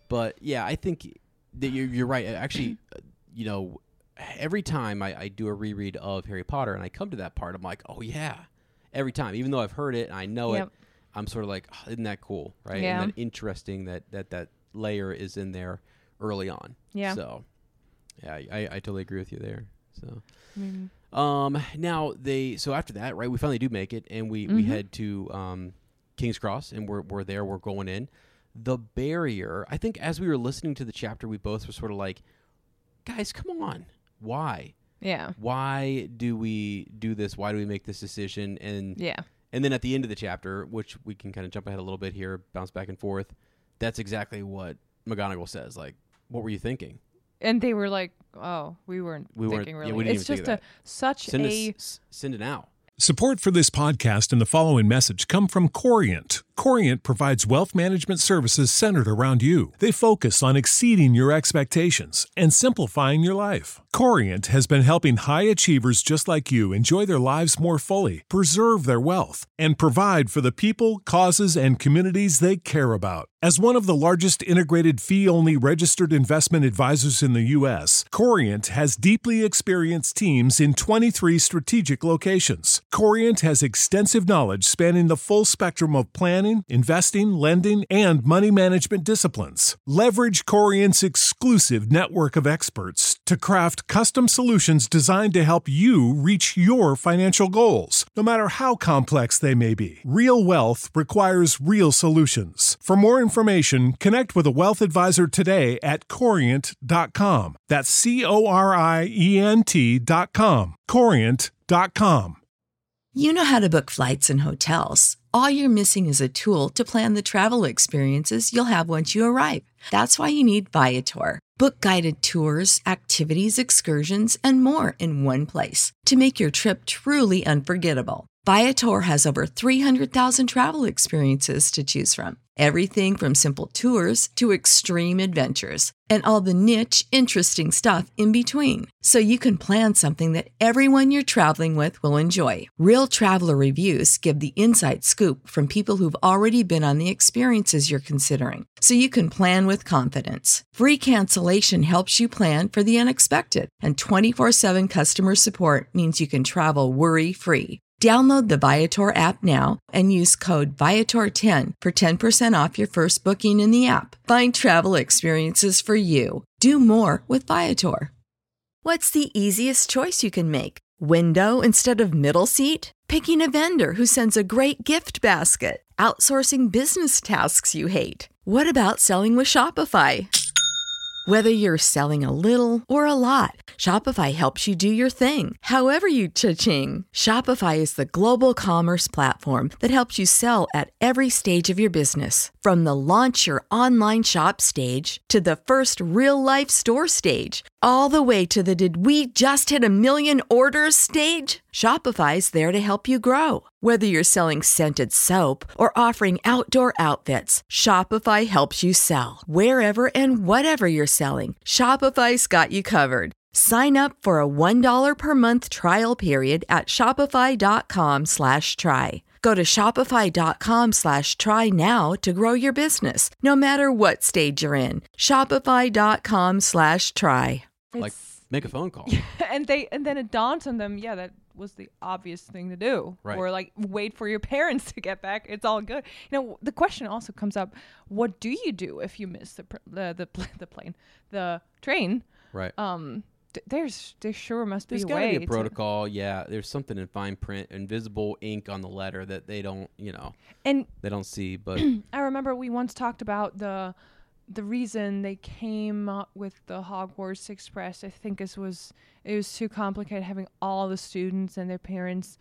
But yeah, I think that you're, you're right. Actually, uh, you know, every time I, I do a reread of Harry Potter and I come to that part, I'm like, oh yeah, every time, even though I've heard it and I know Yep. it, I'm sort of like, oh, isn't that cool, right? Yeah. And then interesting that, that that layer is in there early on. Yeah. So yeah, I, I totally agree with you there. So. Mm. Um. Now they. So after that, right? We finally do make it, and we, we Mhm. head to um, King's Cross, and we're we're there. We're going in. The barrier. I think as we were listening to the chapter, we both were sort of like, guys, come on, why? Yeah. Why do we do this? Why do we make this decision? And Yeah. and then at the end of the chapter, which we can kind of jump ahead a little bit here, bounce back and forth. That's exactly what McGonagall says. Like, what were you thinking? And they were like, "Oh, we weren't We weren't- thinking yeah, really." we didn't it's even think just of a such Send a us, s- send it now. Support for this podcast and the following message come from Corient. Corient provides wealth management services centered around you. They focus on exceeding your expectations and simplifying your life. Corient has been helping high achievers just like you enjoy their lives more fully, preserve their wealth, and provide for the people, causes, and communities they care about. As one of the largest integrated fee-only registered investment advisors in the U S, Corient has deeply experienced teams in twenty-three strategic locations. Corient has extensive knowledge spanning the full spectrum of planning, investing, lending, and money management disciplines. Leverage Corient's exclusive network of experts to craft custom solutions designed to help you reach your financial goals, no matter how complex they may be. Real wealth requires real solutions. For more information, connect with a wealth advisor today at corient dot com. That's C O R I E N T dot com. corient dot com. You know how to book flights and hotels. All you're missing is a tool to plan the travel experiences you'll have once you arrive. That's why you need Viator. Book guided tours, activities, excursions, and more in one place to make your trip truly unforgettable. Viator has over three hundred thousand travel experiences to choose from. Everything from simple tours to extreme adventures and all the niche, interesting stuff in between. So you can plan something that everyone you're traveling with will enjoy. Real traveler reviews give the inside scoop from people who've already been on the experiences you're considering. So you can plan with confidence. Free cancellation helps you plan for the unexpected. And twenty-four seven customer support means you can travel worry-free. Download the Viator app now and use code Viator ten for ten percent off your first booking in the app. Find travel experiences for you. Do more with Viator. What's the easiest choice you can make? Window instead of middle seat? Picking a vendor who sends a great gift basket? Outsourcing business tasks you hate? What about selling with Shopify? Whether you're selling a little or a lot, Shopify helps you do your thing, however you cha-ching. Shopify is the global commerce platform that helps you sell at every stage of your business. From the launch your online shop stage to the first real-life store stage, all the way to the did we just hit a million orders stage. Shopify's there to help you grow. Whether you're selling scented soap or offering outdoor outfits, Shopify helps you sell. Wherever and whatever you're selling, Shopify's got you covered. Sign up for a one dollar per month trial period at shopify.com slash try. Go to shopify.com slash try now to grow your business, no matter what stage you're in. Shopify.com slash try. Like, it's- make a phone call. and they and then it dawns on them, yeah, that was the obvious thing to do. Right. Or like wait for your parents to get back. It's all good. You know, the question also comes up: what do you do if you miss the pr- the the, pl- the plane, the train? Right. Um, th- there's there sure must There's be a got to way. be a to- protocol. Yeah, there's something in fine print, invisible ink on the letter that they don't, you know, and they don't see. But I remember we once talked about the the reason they came up with the Hogwarts Express. I think it was it was too complicated having all the students and their parents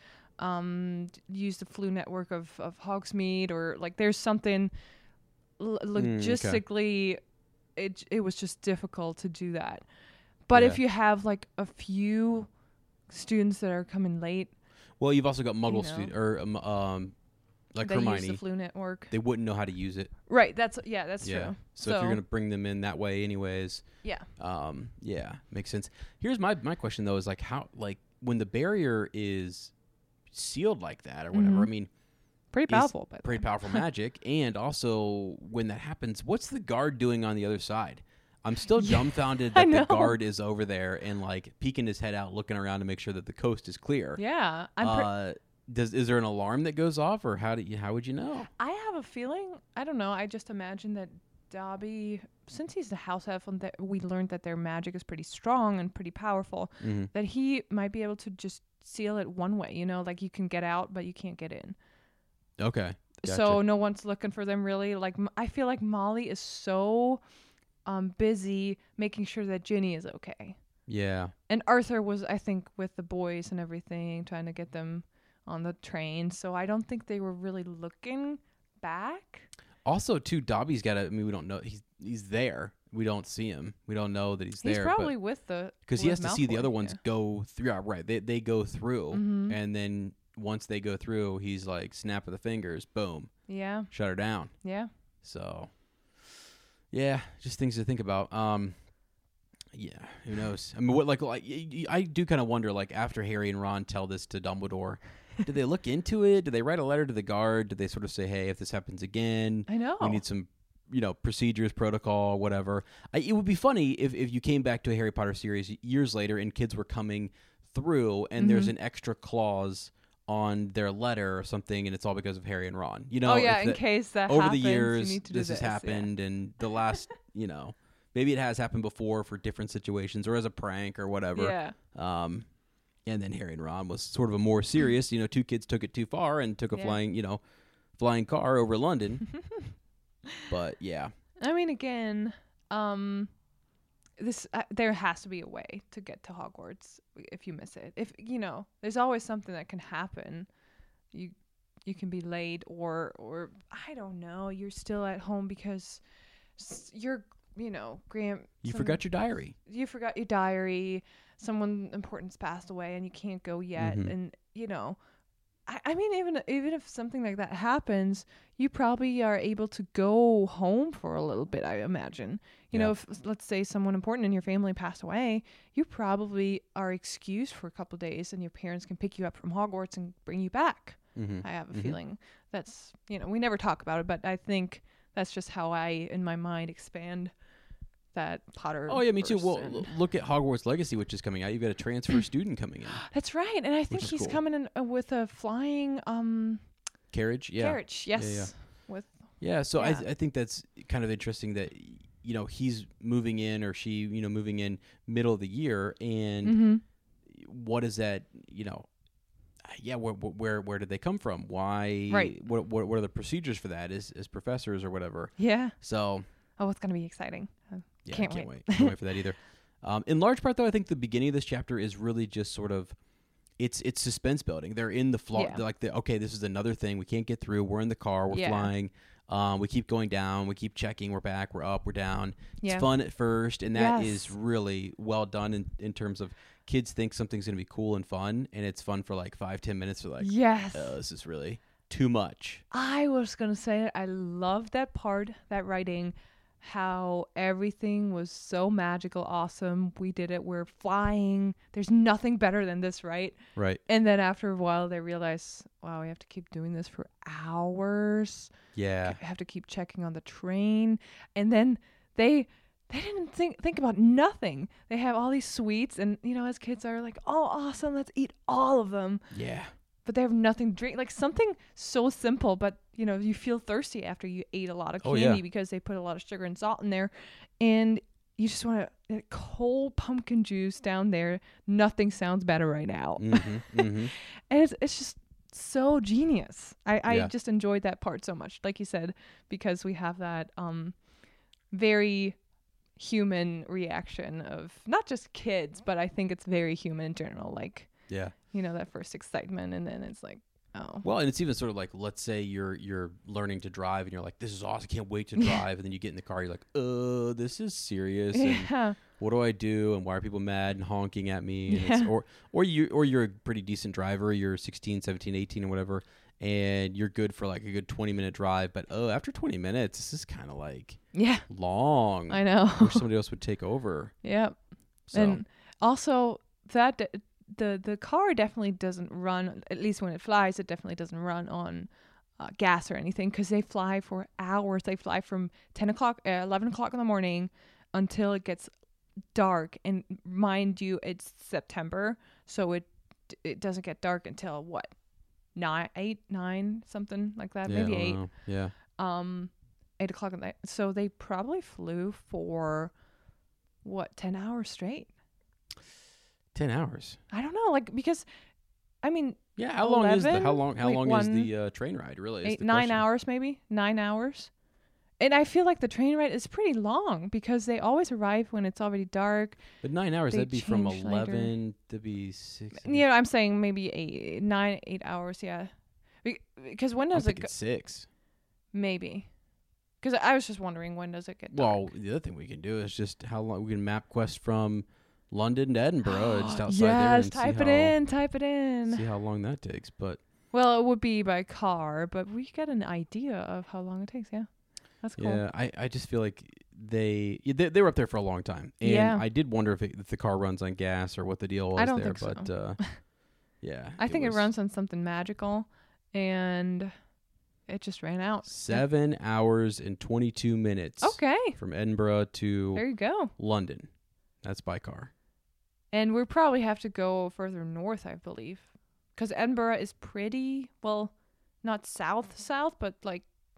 um, use the flu network of, of Hogsmeade, or like there's something l- logistically. It it was just difficult to do that. But Yeah. if you have like a few students that are coming late, well, you've also got Muggle know. student or um, um like they Hermione. use the flu network. They wouldn't know how to use it. Right. That's yeah. That's yeah. true. So, if you're gonna bring them in that way, anyways, yeah. um, yeah, makes sense. Here's my my question though: is like how like when the barrier is sealed like that or whatever. Mhm. I mean, Pretty is powerful. By the pretty way. powerful magic. And also, when that happens, what's the guard doing on the other side? I'm still dumbfounded I that the know. guard is over there and like peeking his head out, looking around to make sure that the coast is clear. Yeah, I'm. Pre- Uh, does is there an alarm that goes off, or how do you, how would you know? I have a feeling. I don't know. I just imagine that Dobby, since he's the house elf, and that we learned that their magic is pretty strong and pretty powerful, Mhm. that he might be able to just seal it one way. You know, like you can get out, but you can't get in. Okay. So gotcha. no one's looking for them really. Like M- I feel like Molly is so um busy making sure that Ginny is okay. Yeah. And Arthur was, I think, with the boys and everything, trying to get them on the train. So I don't think they were really looking back. Also, too, Dobby's got to. I mean, we don't know. He's he's there. We don't see him. We don't know that he's, He's there. probably with the because he has with to see the Malfoy, other ones yeah. go through. Yeah, right. They they go through, Mhm. and then once they go through, he's like snap of the fingers, boom, Yeah, shut her down. yeah. So, yeah, just things to think about. Um, yeah, who knows? I mean, what like like y- y- I do kind of wonder, like after Harry and Ron tell this to Dumbledore, did they look into it? Did they write a letter to the guard? Did they sort of say, hey, if this happens again, I know. we need some, you know, procedures, protocol, whatever. I, it would be funny if, if you came back to a Harry Potter series years later and kids were coming through and there's Mhm. an extra clause on their letter or something, and it's all because of Harry and Ron. You know, oh yeah, if in that- case that over happens, the years you need to do this has yeah. happened, and the last, you know, maybe it has happened before for different situations or as a prank or whatever. Yeah. Um, and then Harry and Ron was sort of a more serious. You know, two kids took it too far and took a Yeah. flying, you know, flying car over London. But yeah. I mean, again, um, this uh, there has to be a way to get to Hogwarts if you miss it. If you know, there's always something that can happen. You you can be late, or or I don't know. You're still at home because s- you're you know, Graham. You some- forgot your diary. You forgot your diary. Someone important's passed away, and you can't go yet. Mhm. And you know. I I mean, even even if something like that happens, you probably are able to go home for a little bit, I imagine. You Yeah. know, if let's say someone important in your family passed away, you probably are excused for a couple days, and your parents can pick you up from Hogwarts and bring you back. Mm-hmm. I have a Mhm. feeling that's, you know, we never talk about it, but I think that's just how I, in my mind, expand that Potter. Oh yeah, me too. Well, person. l- look at Hogwarts Legacy, which is coming out. You've got a transfer student coming in. That's right, and I think is he's cool. coming in uh, with a flying um Carriage, yeah, carriage. Yes, yeah. with yeah. So I Yeah. th- I think that's kind of interesting that you know he's moving in or she you know moving in middle of the year, and Mhm. what is that you know. Yeah, where where where did they come from? Why? Right. What what what are the procedures for that as as professors or whatever? Yeah. So Oh, it's gonna be exciting. Uh, yeah, Can't I can't wait. wait. Can't wait for that either. Um, in large part, though, I think the beginning of this chapter is really just sort of it's it's suspense building. They're in the flaw. Yeah. They're like, the, okay, this is another thing we can't get through. We're in the car. We're Yeah. flying. Um, we keep going down. We keep checking. We're back. We're up. We're down. Yeah. It's fun at first, and that is Yes. really well done in, in terms of kids think something's gonna be cool and fun, and it's fun for like five ten minutes. They're like, Yes. oh, this is really too much. I was gonna say I love that part, that writing, how everything was so magical, awesome. We did it. We're flying. There's nothing better than this, right? Right. And then after a while, they realize, wow, we have to keep doing this for hours. Yeah. Have to keep checking on the train, and then they they didn't think think about nothing. They have all these sweets, and you know, as kids are like, oh, awesome, let's eat all of them. Yeah. But they have nothing to drink, like something so simple, but you know, you feel thirsty after you ate a lot of Oh, candy yeah. because they put a lot of sugar and salt in there, and you just want to cold pumpkin juice down there. Nothing sounds better right now, Mm-hmm, mm-hmm. and it's it's just so genius. I I Yeah. just enjoyed that part so much, like you said, because we have that um very human reaction of not just kids, but I think it's very human in general, like. Yeah. You know, that first excitement, and then it's like, oh. Well, and it's even sort of like, let's say you're you're learning to drive, and you're like, this is awesome, I can't wait to drive, and then you get in the car, you're like, uh, this is serious, and Yeah. what do I do, and why are people mad and honking at me? And Yeah. it's, or or you or you're a pretty decent driver, you're sixteen, seventeen, eighteen, or whatever, and you're good for like a good twenty minute drive, but oh, after twenty minutes, this is kind of like Yeah. long. I know. Wish somebody else would take over. Yep. So And also, that d- the the car definitely doesn't run, at least when it flies, it definitely doesn't run on uh, gas or anything, because they fly for hours. They fly from ten o'clock, uh, eleven o'clock in the morning until it gets dark. And mind you, it's September, so it it doesn't get dark until what, nine, eight, nine, something like that, Yeah, maybe I don't eight. know. Yeah. Um, eight o'clock at night. So they probably flew for what, ten hours straight. Ten hours. I don't know, like, because I mean, Yeah. How long is the eleven, how long how like long one, is the uh, train ride? Really, is eight, the nine question. hours, maybe nine hours. And I feel like the train ride is pretty long because they always arrive when it's already dark. But nine hours, They that'd be from change later. eleven to be six. Yeah, I'm saying maybe eight, nine, eight hours. Yeah, Be- because when I'm does it thinking go? six. Maybe. Because I was just wondering, when does it get dark? Well, the other thing we can do is just how long we can map quest from London to Edinburgh, just outside there, yes, and type see it how, in, type it see in. how long that takes. But Well, it would be by car, but we get an idea of how long it takes. Yeah, that's cool. yeah, I, I just feel like they, yeah, they they were up there for a long time, and Yeah. I did wonder if, it, if the car runs on gas or what the deal was I don't there. think so. But uh, yeah, I think was it runs on something magical, and it just ran out. seven hours and twenty-two minutes. Okay, From Edinburgh to there you go. London. That's by car. And we probably have to go further north, I believe, because Edinburgh is pretty, well, not south south, but like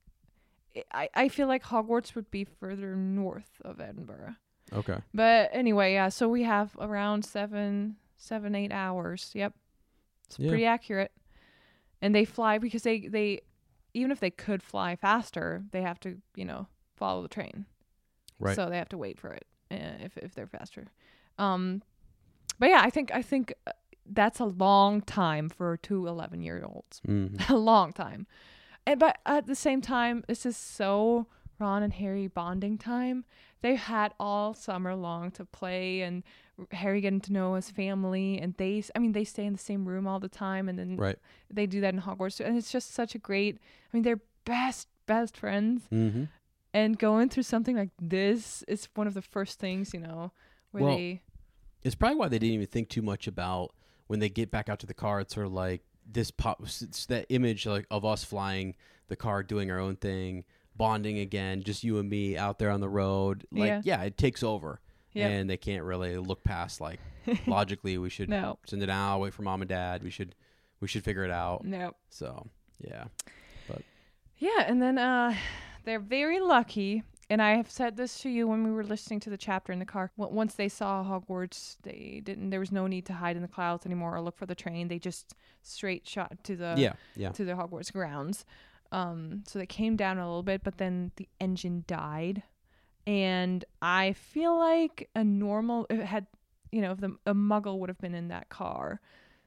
I I feel like Hogwarts would be further north of Edinburgh. Okay. But anyway, yeah. So we have around seven, seven, eight hours. Yep, it's Yeah. pretty accurate. And they fly because they they, even if they could fly faster, they have to, you know, follow the train. Right. So they have to wait for it uh, if if they're faster. Um, but yeah, I think I think uh, that's a long time for two eleven year olds. Mhm. A long time. And but at the same time, this is so Ron and Harry bonding time. They had all summer long to play, and Harry getting to know his family, and they I mean they stay in the same room all the time, and then Right. they do that in Hogwarts, and it's just such a great, I mean, they're best best friends, Mm-hmm. and going through something like this is one of the first things, you know, where Well, they It's probably why they didn't even think too much about when they get back out to the car. It's sort of like this pop, it's that image like of us flying the car, doing our own thing, bonding again, just you and me out there on the road. Like, Yeah. yeah, it takes over. Yep. And they can't really look past like logically we should No. send it out, wait for mom and dad. We should we should figure it out. no. So yeah. Yeah, and then uh, they're very lucky, and I have said this to you when we were listening to the chapter in the car. W- once they saw Hogwarts, they didn't. There was no need to hide in the clouds anymore or look for the train. They just straight shot to the Yeah, yeah. to the Hogwarts grounds. Um, so they came down a little bit, but then the engine died, and I feel like a normal if it had, you know, if the a Muggle would have been in that car,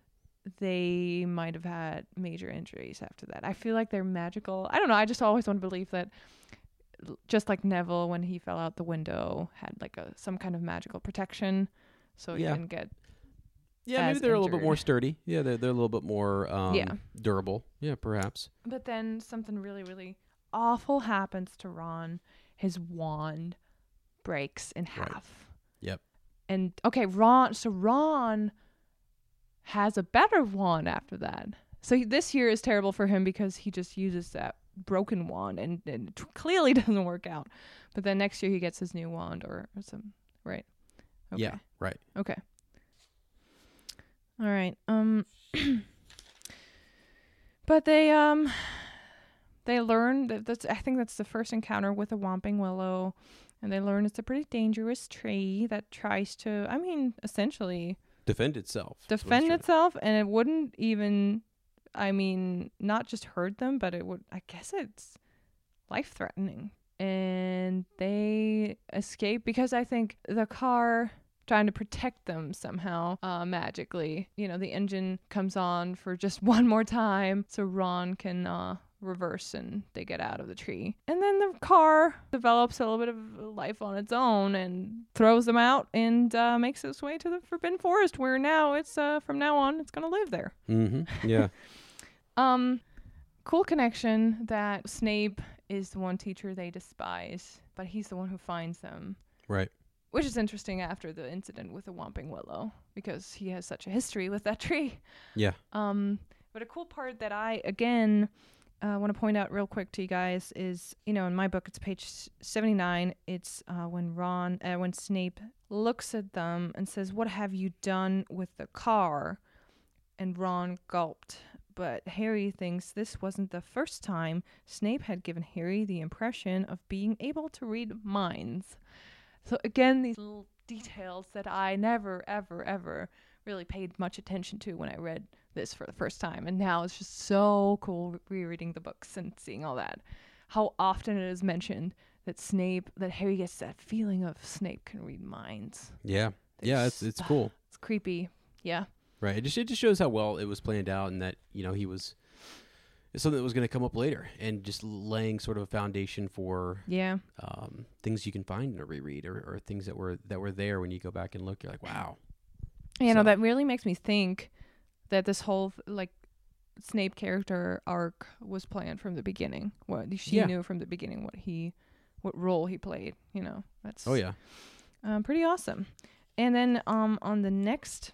they might have had major injuries after that. I feel like they're magical. I don't know. I just always want to believe that, l- just like Neville when he fell out the window, had like a some kind of magical protection, so he Yeah. didn't get. Yeah, maybe as they're a little bit injured. more sturdy. Yeah, they're they're a little bit more um, Yeah. durable. Yeah, perhaps. But then something really, really awful happens to Ron. His wand breaks in Right. half. Yep. And okay, Ron. So Ron has a better wand after that. So he, this year is terrible for him because he just uses that broken wand, and, and it t- clearly doesn't work out. But then next year he gets his new wand, or, or some, right? Okay. Yeah, right. Okay. All right. Um. But they um. They learn that that's. I think that's the first encounter with a Whomping Willow, and they learn it's a pretty dangerous tree that tries to. I mean, essentially Defend itself. is what it's defend trying- itself, and it wouldn't even. I mean, not just hurt them, but it would. I guess it's life threatening, and they escape because I think the car trying to protect them somehow uh, magically. You know, the engine comes on for just one more time so Ron can uh, reverse and they get out of the tree. And then the car develops a little bit of life on its own and throws them out and uh, makes its way to the Forbidden Forest, where now it's, uh, from now on, it's going to live there. Mm-hmm. Yeah. Um, cool connection that Snape is the one teacher they despise, but he's the one who finds them. Right. Which is interesting after the incident with the Whomping Willow, because he has such a history with that tree. Yeah. Um, but a cool part that I, again, I want to point out real quick to you guys is, you know, in my book, it's page seventy-nine. It's uh, when Ron, uh, when Snape looks at them and says, "What have you done with the car?" And Ron gulped. But Harry thinks this wasn't the first time Snape had given Harry the impression of being able to read minds. So again, these little details that I never, ever, ever really paid much attention to when I read this for the first time, and now it's just so cool rereading the books and seeing all that. How often it is mentioned that Snape, that Harry gets that feeling of Snape can read minds. Yeah, yeah, it's it's cool. It's creepy. Yeah. Right. It just it just shows how well it was planned out, and that you know he was it's something that was going to come up later, and just laying sort of a foundation for Yeah. um, things you can find in a reread, or, or things that were that were there when you go back and look. You're like, wow. You So- know, that really makes me think that this whole like Snape character arc was planned from the beginning. What she Yeah. knew from the beginning what he, what role he played. You know, that's Oh yeah. um, pretty awesome. And then um on the next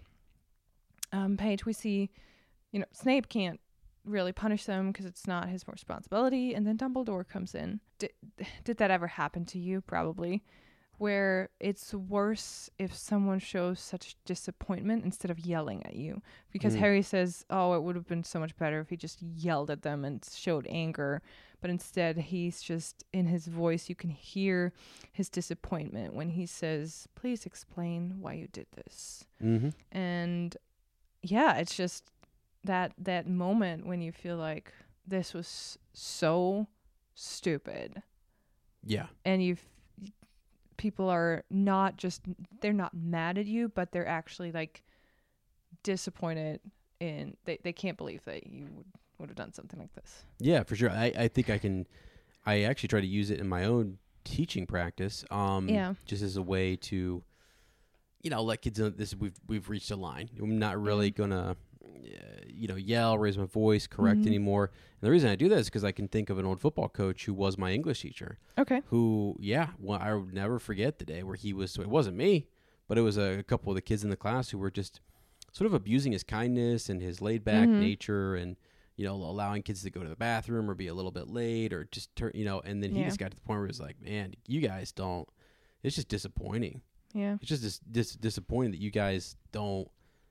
um page we see, you know, Snape can't really punish them because it's not his responsibility. And then Dumbledore comes in. Did did that ever happen to you? Probably. Where it's worse if someone shows such disappointment instead of yelling at you. Because Mm. Harry says, oh, it would have been so much better if he just yelled at them and showed anger. But instead, he's just, in his voice, you can hear his disappointment when he says, please explain why you did this. Mm-hmm. And yeah, it's just that that moment when you feel like this was so stupid. Yeah. And you've people are not just they're not mad at you, but they're actually like disappointed in they, they can't believe that you would, would have done something like this. Yeah, for sure. I, I think I can I actually try to use it in my own teaching practice. Um Yeah. just as a way to you know, let kids know this we've we've reached a line. I'm not really gonna uh, you know, yell, raise my voice, correct Mhm. anymore. And the reason I do that is because I can think of an old football coach who was my English teacher. Okay. Who, yeah, well, I would never forget the day where he was. So it wasn't me, but it was a, a couple of the kids in the class who were just sort of abusing his kindness and his laid back Mhm. nature, and you know, allowing kids to go to the bathroom or be a little bit late or just turn, you know. And then he Yeah. just got to the point where he was like, "Man, you guys don't." It's just disappointing. Yeah. It's just dis- dis- disappointing that you guys don't.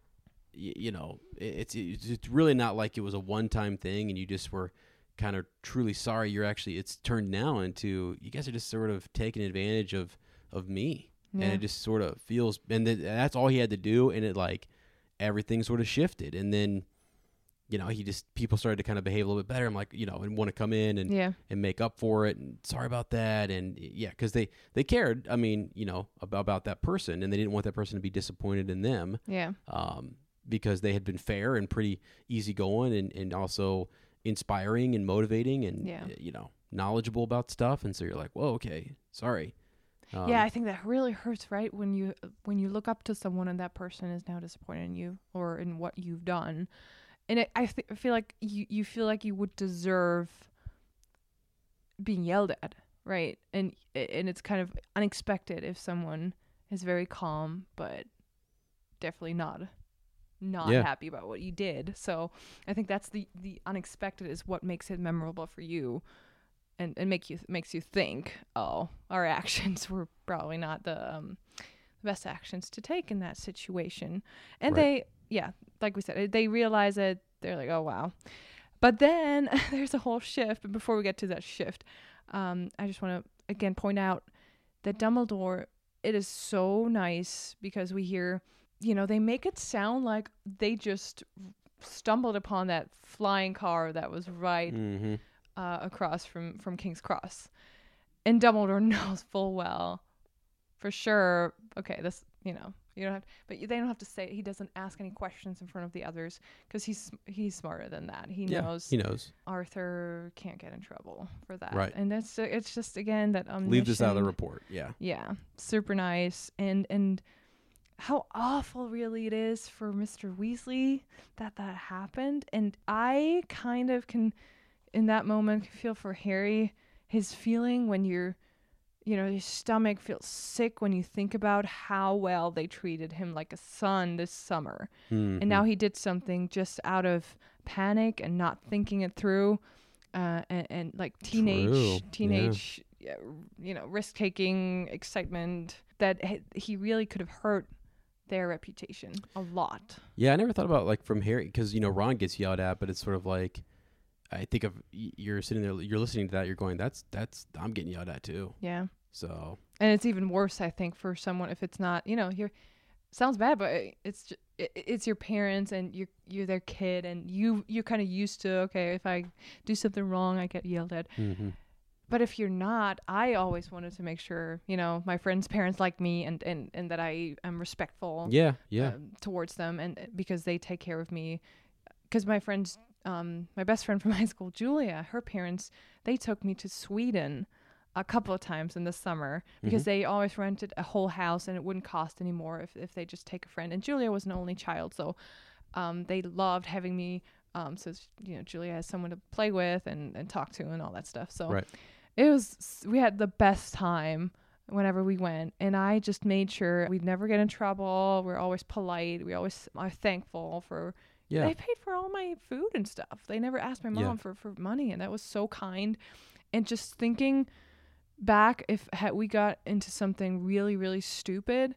Y- you know, it- it's it's it's really not like it was a one time thing, and you just were kind of truly sorry. You're actually it's turned now into you guys are just sort of taking advantage of of me, Yeah. and it just sort of feels. And th- that's all he had to do, and it like everything sort of shifted, and then. You know, he just people started to kind of behave a little bit better. I'm like, you know, and want to come in and Yeah. and make up for it. And sorry about that. And yeah, because they they cared. I mean, you know, about, about that person, and they didn't want that person to be disappointed in them. Yeah. Um, because they had been fair and pretty easygoing, and and also inspiring and motivating, and Yeah. uh, you know, knowledgeable about stuff. And so you're like, whoa, okay, sorry. Um, Yeah, I think that really hurts, right? When you when you look up to someone and that person is now disappointed in you or in what you've done. And it, I, th- I feel like you, you feel like you would deserve being yelled at, right? And and it's kind of unexpected if someone is very calm, but definitely not not Yeah. happy about what you did. So I think that's the, the unexpected is what makes it memorable for you, and and make you makes you think, oh, our actions were probably not the um, best actions to take in that situation, and Right. they. Yeah, like we said, they realize it. They're like, oh, wow. But then there's a whole shift. But before we get to that shift, um, I just want to, again, point out that Dumbledore, it is so nice because we hear, you know, they make it sound like they just stumbled upon that flying car that was right Mm-hmm. uh, across from, from King's Cross. And Dumbledore knows full well, for sure, okay, this, you know, you don't have, but they don't have to say it. He doesn't ask any questions in front of the others because he's he's smarter than that. He Yeah, knows he knows. Arthur can't get in trouble for that. Right. And that's it's just again that um Leave this out of the report. Yeah. Yeah, super nice, and and how awful really it is for Mister Weasley that that happened. And I kind of can, in that moment, feel for Harry, his feeling when you're. You know, his stomach feels sick when you think about how well they treated him like a son this summer. Mhm. And now he did something just out of panic and not thinking it through. uh, and, and like teenage, True. teenage, yeah, you know, risk taking, excitement that h- he really could have hurt their reputation a lot. Yeah, I never thought about like from Harry because you know Ron gets yelled at, but it's sort of like I think of y- you're sitting there, you're listening to that, you're going, that's that's I'm getting yelled at too. Yeah. So. And it's even worse, I think, for someone if it's not, you know, you're sounds bad, but it's ju- it, it's your parents and you're you're their kid, and you you're kind of used to, okay, if I do something wrong, I get yelled at. Mm-hmm. But if you're not, I always wanted to make sure, you know, my friends' parents like me, and and and that I am respectful. Yeah, yeah. Um, towards them, and because they take care of me. Because my friends, um, my best friend from high school, Julia, her parents, they took me to Sweden a couple of times in the summer because Mhm. they always rented a whole house and it wouldn't cost any more if, if they just take a friend. And Julia was an only child, so um, they loved having me. Um, so, you know, Julia has someone to play with and, and talk to and all that stuff. So Right. it was, we had the best time whenever we went. And I just made sure we'd never get in trouble. We're always polite. We always are thankful for, Yeah. they paid for all my food and stuff. They never asked my mom Yeah. for, for money. And that was so kind. And just thinking back, if had we got into something really, really stupid,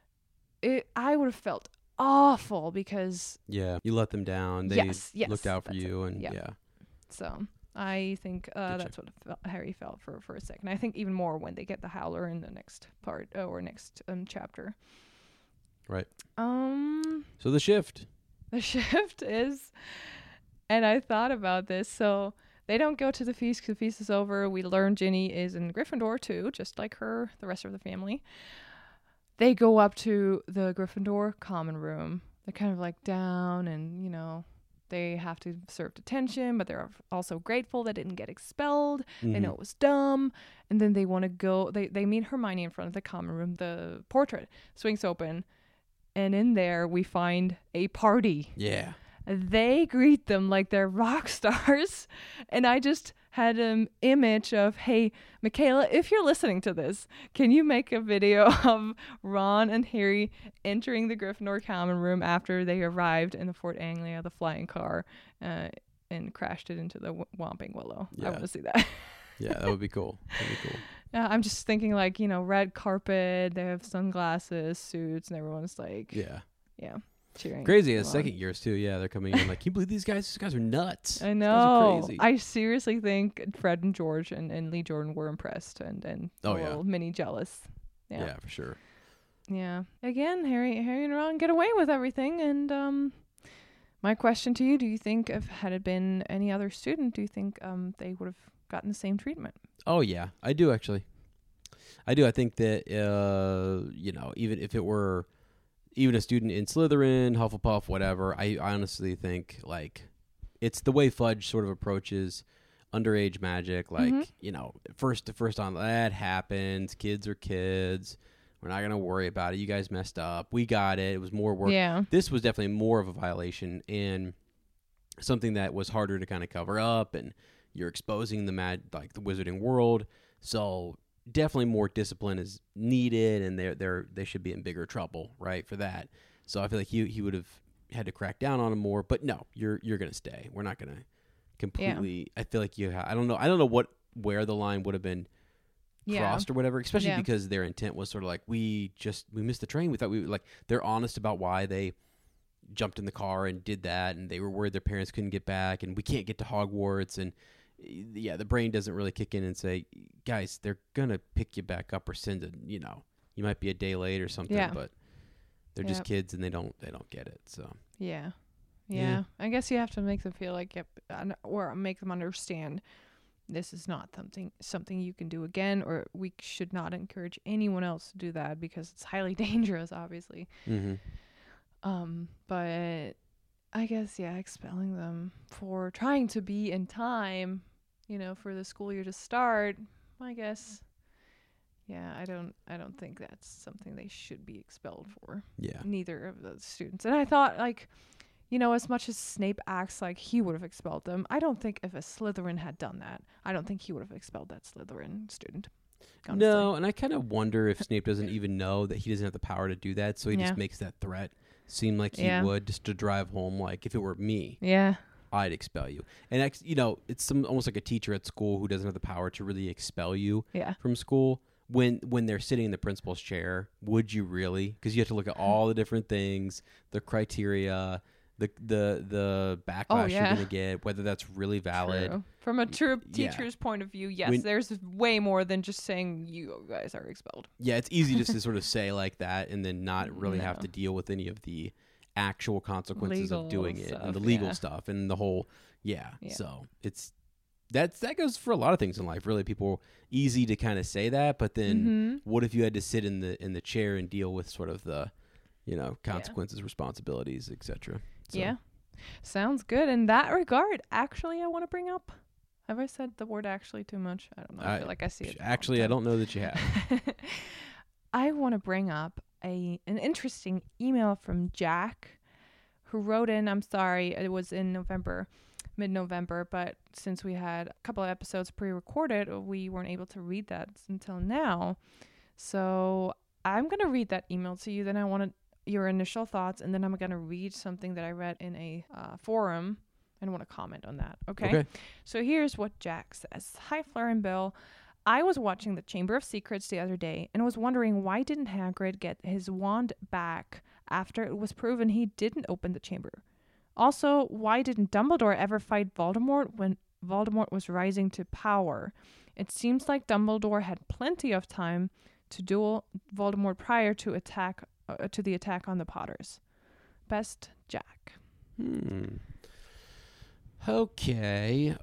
it I would have felt awful because Yeah. You let them down. They yes, yes, looked out for that's it. you, and Yep. yeah. So I think uh, Good that's what it felt, Harry felt for for a second. I think even more when they get the Howler in the next part uh, or next um chapter. Right. Um, So the shift. the shift is, and I thought about this. So they don't go to the feast because the feast is over. We learn Ginny is in Gryffindor too, just like her, the rest of the family. They go up to the Gryffindor common room. They're kind of like down, and you know, they have to serve detention, but they're also grateful they didn't get expelled. They know Mhm. it was dumb, and then they want to go. They they meet Hermione in front of the common room. The portrait swings open, and in there we find a party. Yeah. They greet them like they're rock stars. And I just had an image of, hey, Michaela, if you're listening to this, can you make a video of Ron and Harry entering the Gryffindor common room after they arrived in the Fort Anglia, the flying car, uh, and crashed it into the w- Whomping Willow? I Yeah. want to see that. Yeah, that would be cool. That'd be cool. Yeah, I'm just thinking like, you know, red carpet, they have sunglasses, suits, and everyone's like, Yeah. yeah, cheering. Crazy them as on. second years too. Yeah, they're coming in like, can you believe these guys? These guys are nuts. I These know. guys are crazy. I seriously think Fred and George and, and Lee Jordan were impressed and, and Oh, a yeah. little mini jealous. yeah. Yeah. for sure. Yeah. Again, Harry Harry and Ron get away with everything, and um my question to you, do you think if had it been any other student, do you think um they would have gotten the same treatment? Oh yeah, I do actually. I do. I think that uh, you know, even if it were even a student in Slytherin, Hufflepuff, whatever, I honestly think like it's the way Fudge sort of approaches underage magic. Like Mhm. you know, first first on that happens. Kids are kids. We're not gonna worry about it. You guys messed up. We got it. It was more work. Yeah. This was definitely more of a violation and something that was harder to kind of cover up, and you're exposing the mad like the wizarding world. So definitely more discipline is needed, and they're they're they should be in bigger trouble, right, for that. So I feel like he he would have had to crack down on him more. But no, you're you're gonna stay. We're not gonna completely. I feel like you. Ha- I don't know. I don't know what where the line would have been Yeah. crossed or whatever, especially Yeah. because their intent was sort of like we just we missed the train. We thought we like they're honest about why they jumped in the car and did that, and they were worried their parents couldn't get back, and we can't get to Hogwarts, and yeah, the brain doesn't really kick in and say, guys, they're gonna pick you back up or send it. You know, you might be a day late or something, Yeah. but they're just Yep. kids and they don't they don't get it. So Yeah. yeah. Yeah. I guess you have to make them feel like, yep, un- or make them understand this is not something something you can do again, or we should not encourage anyone else to do that because it's highly dangerous, obviously. mm-hmm. Um, but I guess, yeah, expelling them for trying to be in time, you know, for the school year to start, I guess. Yeah, I don't I don't think that's something they should be expelled for. yeah, Neither of the students. And I thought, like, you know, as much as Snape acts like he would have expelled them, I don't think if a Slytherin had done that, I don't think he would have expelled that Slytherin student. honestly. no, and I kind of wonder if Snape doesn't even know that he doesn't have the power to do that, so he Yeah. just makes that threat seem like he Yeah. would, just to drive home like if it were me. Yeah. I'd expel you. And, ex- you know, it's some almost like a teacher at school who doesn't have the power to really expel you Yeah. from school. When when they're sitting in the principal's chair, would you really? Because you have to look at all the different things, the criteria, the the the backlash Oh, you're yeah. going to get, whether that's really valid. True. From a true yeah. teacher's point of view, yes, When- there's way more than just saying you guys are expelled. Yeah, it's easy just to sort of say like that and then not really have No. to deal with any of the actual consequences Legal of doing it stuff, and the legal yeah. stuff and the whole yeah. Yeah. So it's that's that goes for a lot of things in life. Really, people easy to kind of say that, but then Mm-hmm. what if you had to sit in the in the chair and deal with sort of the you know consequences, responsibilities, et cetera. So, Yeah. Sounds good. In that regard, actually, I want to bring up. Have I said the word actually too much? I don't know. I, I- feel like I see it. all the Actually, I time. don't know that you have. I want to bring up a an interesting email from Jack, who wrote in. I'm sorry, it was in November, mid-November, but since we had a couple of episodes pre-recorded, we weren't able to read that until now. So I'm gonna read that email to you. Then I want your initial thoughts, and then I'm gonna read something that I read in a uh, forum and want to comment on that. Okay? Okay. So here's what Jack says. Hi, Fleur and Bill. I was watching the Chamber of Secrets the other day and was wondering why didn't Hagrid get his wand back after it was proven he didn't open the chamber? Also, why didn't Dumbledore ever fight Voldemort when Voldemort was rising to power? It seems like Dumbledore had plenty of time to duel Voldemort prior to attack uh, to the attack on the Potters. Best, Jack. Hmm. Okay.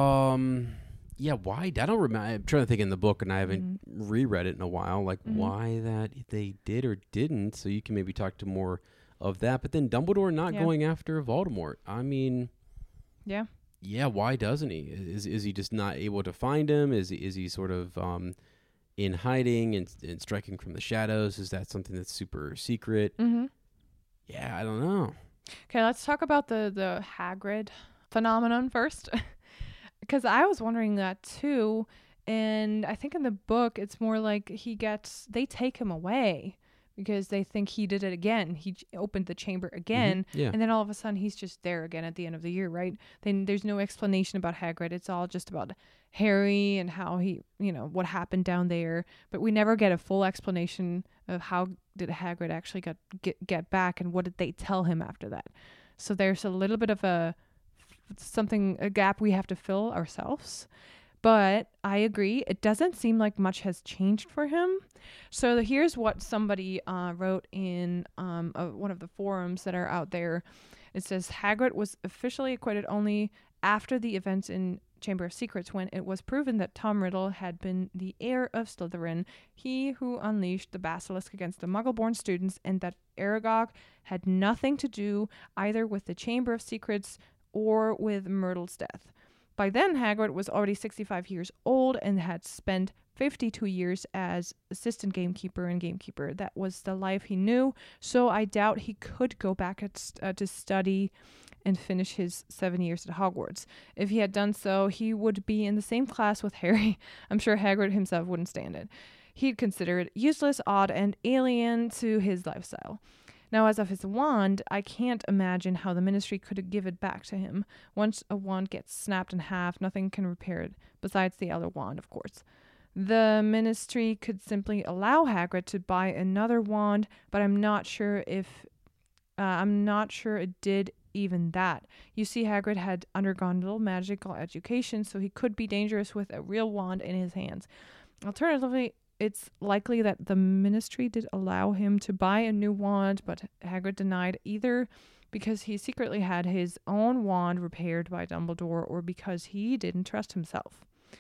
Um. Yeah. Why? I don't remember. I'm trying to think in the book, and I haven't Mhm. reread it in a while. Like Mhm. why that they did or didn't. So you can maybe talk to more of that. But then Dumbledore not Yeah. going after Voldemort. I mean, Yeah. yeah. Why doesn't he? Is is he just not able to find him? Is he, is he sort of um in hiding and, and striking from the shadows? Is that something that's super secret? Mm-hmm. Yeah. I don't know. Okay, let's talk about the the Hagrid phenomenon first, because I was wondering that too. And I think in the book, it's more like he gets they take him away because they think he did it again. He j- opened the chamber again, Mhm. Yeah. and then all of a sudden he's just there again at the end of the year, right? Then there's no explanation about Hagrid. It's all just about Harry and how he, you know, what happened down there. But we never get a full explanation of how did Hagrid actually got get get back and what did they tell him after that. So there's a little bit of a something a gap we have to fill ourselves. But I agree, it doesn't seem like much has changed for him. So here's what somebody uh, wrote in um, uh, one of the forums that are out there. It says Hagrid was officially acquitted only after the events in Chamber of Secrets, when it was proven that Tom Riddle had been the heir of Slytherin, he who unleashed the basilisk against the Muggle-born students, and that Aragog had nothing to do either with the Chamber of Secrets or with Myrtle's death. By then, Hagrid was already sixty-five years old and had spent fifty-two years as assistant gamekeeper and gamekeeper. That was the life he knew, so I doubt he could go back at, st- uh, to study and finish his seven years at Hogwarts. If he had done so, he would be in the same class with Harry. I'm sure Hagrid himself wouldn't stand it. He'd consider it useless, odd, and alien to his lifestyle. Now, as of his wand, I can't imagine how the Ministry could give it back to him. Once a wand gets snapped in half, nothing can repair it, besides the Elder Wand, of course. The Ministry could simply allow Hagrid to buy another wand, but I'm not sure if... Uh, I'm not sure it did even that. You see, Hagrid had undergone little magical education, so he could be dangerous with a real wand in his hands. Alternatively, it's likely that the Ministry did allow him to buy a new wand, but Hagrid denied, either because he secretly had his own wand repaired by Dumbledore or because he didn't trust himself.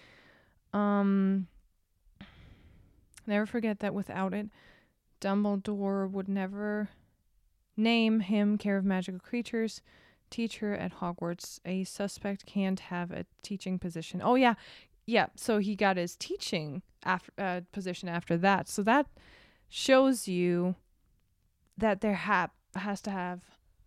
Um, never forget that without it, Dumbledore would never name him Care of Magical Creatures teacher at Hogwarts. A suspect can't have a teaching position. Oh, yeah. Yeah, so he got his teaching after, uh, position after that. So that shows you that there ha- has to have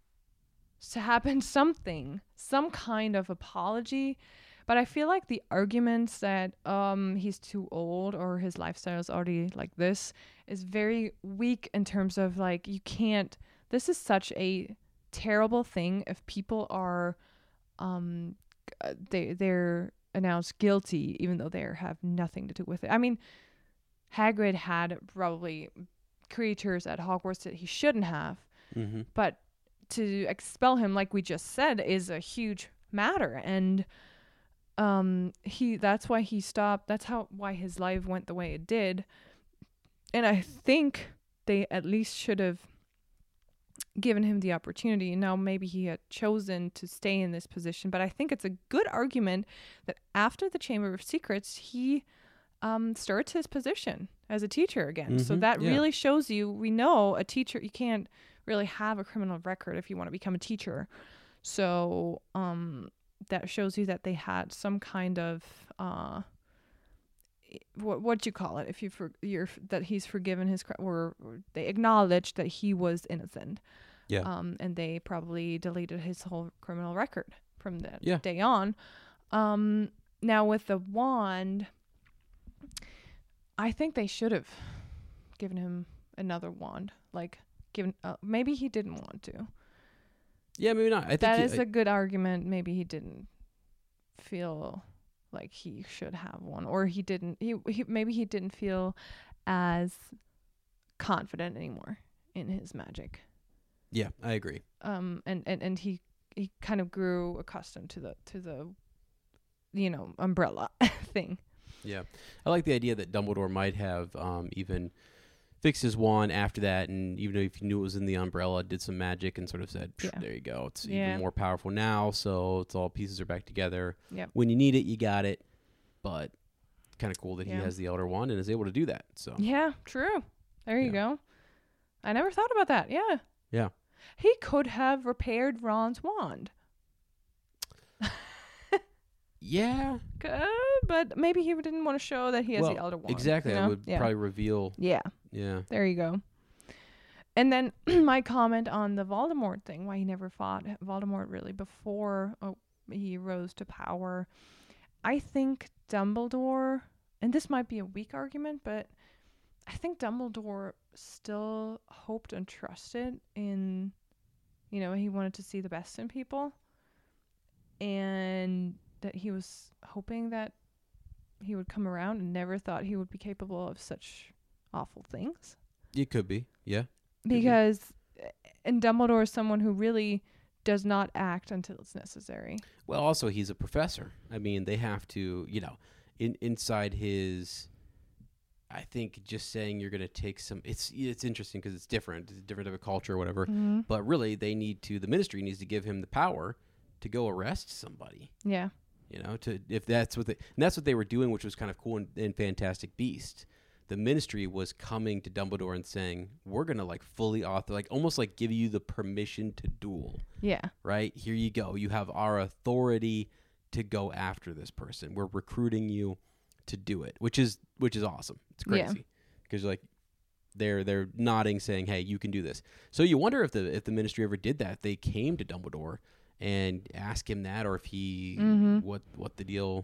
to happen something, some kind of apology. But I feel like the arguments that um he's too old or his lifestyle is already like this is very weak in terms of like you can't. This is such a terrible thing if people are um, uh, they they're announced guilty, even though they have nothing to do with it. I mean, Hagrid had probably creatures at Hogwarts that he shouldn't have, Mm-hmm. but to expel him, like we just said, is a huge matter, and um, he that's why he stopped. That's how why his life went the way it did, and I think they at least should have given him the opportunity. Now, maybe he had chosen to stay in this position, but I think it's a good argument that after the Chamber of Secrets, he um, starts his position as a teacher again. So Mhm, that yeah. really shows you, we know a teacher, you can't really have a criminal record if you want to become a teacher. So um, that shows you that they had some kind of, uh, what what you call it, if you for you're that he's forgiven his cri- or, or they acknowledged that he was innocent. Yeah. Um, and they probably deleted his whole criminal record from that Yeah. day on. Um, now with the wand, I think they should have given him another wand. Like given, uh, maybe he didn't want to. Yeah, maybe not. I think That he- is I- a good argument. Maybe he didn't feel like he should have one, or he didn't. He, he maybe he didn't feel as confident anymore in his magic. yeah, I agree. Um, and, and, and he he kind of grew accustomed to the to the, you know, umbrella thing. Yeah, I like the idea that Dumbledore might have um, even fixed his wand after that, and even if he knew it was in the umbrella, did some magic and sort of said, Yeah. "There you go. It's Yeah. even more powerful now." So it's all pieces are back together. Yep. When you need it, you got it. But kind of cool that Yeah. he has the Elder Wand and is able to do that. So Yeah, true. There you Yeah. go. I never thought about that. Yeah. yeah, He could have repaired Ron's wand. yeah, Uh, but maybe he didn't want to show that he has well, the Elder Wand. exactly. you I know? would yeah. probably reveal. Yeah, Yeah, there you go. And then my comment on the Voldemort thing, why he never fought Voldemort really before oh, he rose to power. I think Dumbledore, and this might be a weak argument, but I think Dumbledore still hoped and trusted in, you know, he wanted to see the best in people. And that he was hoping that he would come around, and never thought he would be capable of such awful things. it could be. Yeah, be. Because, and Dumbledore is someone who really does not act until it's necessary. Well, also he's a professor. I mean, they have to, you know, in inside his. I think just saying you're going to take some. It's it's interesting because it's different. It's a different type of culture or whatever. Mm-hmm. But really, they need to. The ministry needs to give him the power to go arrest somebody. Yeah. You know, to if that's what they and that's what they were doing, which was kind of cool in, in Fantastic Beasts. The ministry was coming to Dumbledore and saying, "We're gonna like fully author, like almost like give you the permission to duel. Yeah. Right here, you go. You have our authority to go after this person. We're recruiting you to do it, which is which is awesome. It's Yeah. crazy because like they're they're nodding, saying, "Hey, you can do this." So you wonder if the if the ministry ever did that. If they came to Dumbledore and ask him that, or if he Mhm. what what the deal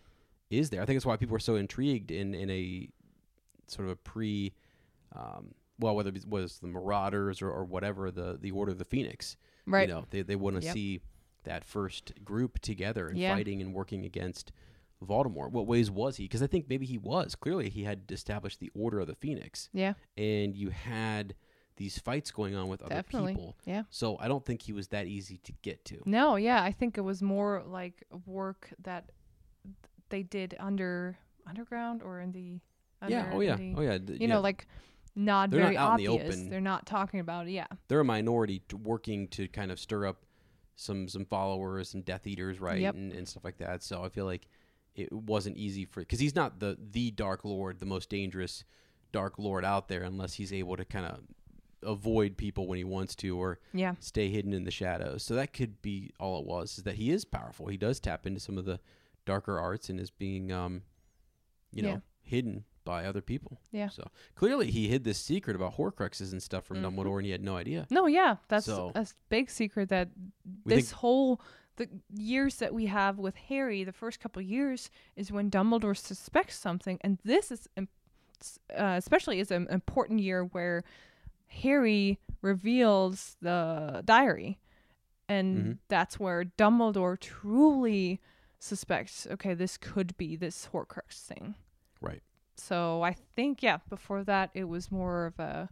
is there. I think that's why people are so intrigued in in a sort of a pre um well whether it was the Marauders or, or whatever, the the Order of the Phoenix, Right. you know, they they want to Yep. see that first group together and Yeah. fighting and working against Voldemort. What ways was he? Because I think maybe he was clearly he had established the Order of the Phoenix, Yeah. and you had these fights going on with other Definitely. people. Yeah. So I don't think he was that easy to get to. No, yeah, I think it was more like work that th- they did under underground or in the Yeah. under Oh yeah. the- Oh yeah. d- you yeah. know, like not They're not very out in the obvious. open. They're not talking about it. Yeah. They're a minority to working to kind of stir up some some followers and Death Eaters, right, Yep. and, and stuff like that. So I feel like it wasn't easy for because he's not the the Dark Lord, the most dangerous Dark Lord out there, unless he's able to kind of avoid people when he wants to or Yeah. stay hidden in the shadows. So that could be all it was, is that he is powerful. He does tap into some of the darker arts and is being, um, you know, Yeah. hidden by other people. Yeah. So clearly he hid this secret about Horcruxes and stuff from Mhm. Dumbledore, and he had no idea. No, yeah, that's So- a s- big secret that We this think- whole the years that we have with Harry, the first couple years is when Dumbledore suspects something, and this is im- s- uh, especially is an important year where Harry reveals the diary, And Mm-hmm. that's where Dumbledore truly suspects, okay, this could be this Horcrux thing. Right. So I think, yeah, before that, it was more of a,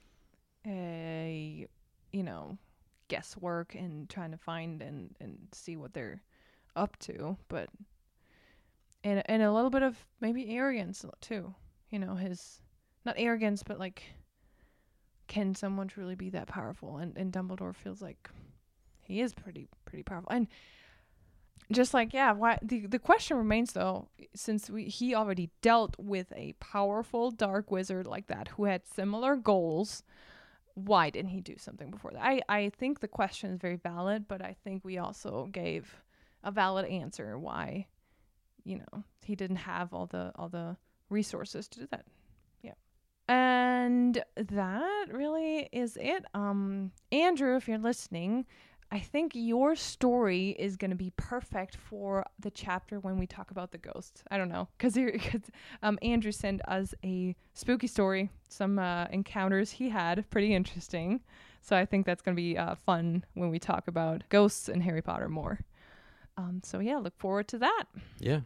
a, you know, guesswork and trying to find and, and see what they're up to. But, and, and a little bit of maybe arrogance too. You know, his, not arrogance, but like, can someone truly be that powerful? And, and Dumbledore feels like he is pretty, pretty powerful. And just like, yeah, why the, the question remains though, since we, he already dealt with a powerful dark wizard like that who had similar goals, why didn't he do something before that? I, I think the question is very valid, but I think we also gave a valid answer why, you know, he didn't have all the all the resources to do that. Yeah. And that really is it. Um, Andrew, if you're listening, I think your story is going to be perfect for the chapter when we talk about the ghosts. I don't know, because um, Andrew sent us a spooky story, some uh, encounters he had, pretty interesting. So I think that's going to be uh, fun when we talk about ghosts and Harry Potter more. Um, so yeah, look forward to that. Yeah.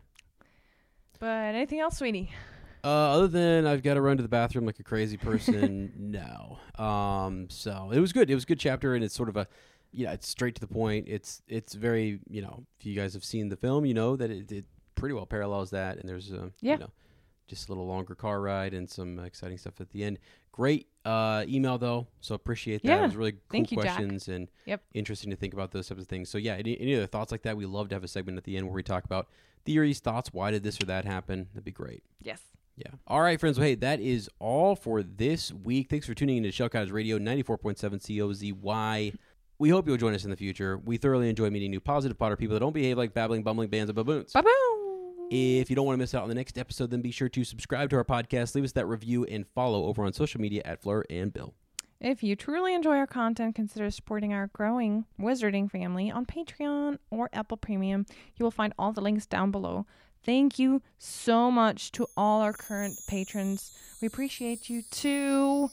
But anything else, sweetie? Uh, other than I've got to run to the bathroom like a crazy person, no. Um, so it was good. It was a good chapter, and it's sort of a, yeah, it's straight to the point. It's it's very, you know, if you guys have seen the film, you know that it, it pretty well parallels that. And there's a, yeah. you know, just a little longer car ride and some exciting stuff at the end. Great uh, email though, so appreciate that. Yeah. It was really cool Thank you, questions Jack. and Yep. interesting to think about those types of things. So yeah, any, any other thoughts like that? We love to have a segment at the end where we talk about theories, thoughts. Why did this or that happen? That'd be great. Yes. Yeah. All right, friends. Well, hey, that is all for this week. Thanks for tuning in to Shell Cottage Radio, ninety-four point seven C O Z Y. We hope you'll join us in the future. We thoroughly enjoy meeting new positive Potter people that don't behave like babbling, bumbling bands of baboons. Bye-bye. If you don't want to miss out on the next episode, then be sure to subscribe to our podcast, leave us that review, and follow over on social media at Fleur and Bill. If you truly enjoy our content, consider supporting our growing Wizarding family on Patreon or Apple Premium. You will find all the links down below. Thank you so much to all our current patrons. We appreciate you to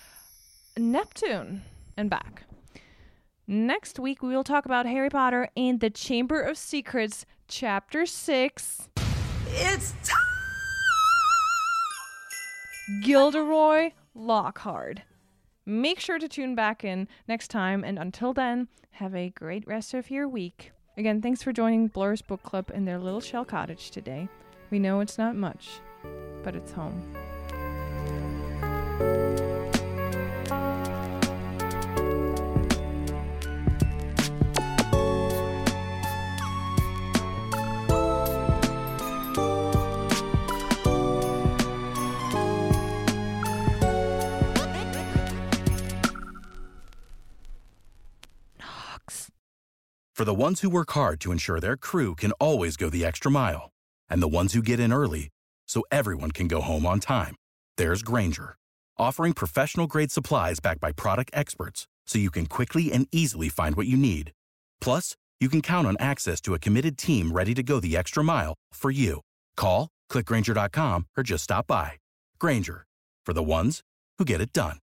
Neptune and back. Next week, we will talk about Harry Potter and the Chamber of Secrets, Chapter six. It's time! Gilderoy Lockhart. Make sure to tune back in next time, and until then, have a great rest of your week. Again, thanks for joining Blur's Book Club in their little shell cottage today. We know it's not much, but it's home. For the ones who work hard to ensure their crew can always go the extra mile, and the ones who get in early so everyone can go home on time, there's Grainger, offering professional-grade supplies backed by product experts so you can quickly and easily find what you need. Plus, you can count on access to a committed team ready to go the extra mile for you. Call, click Grainger dot com, or just stop by. Grainger, for the ones who get it done.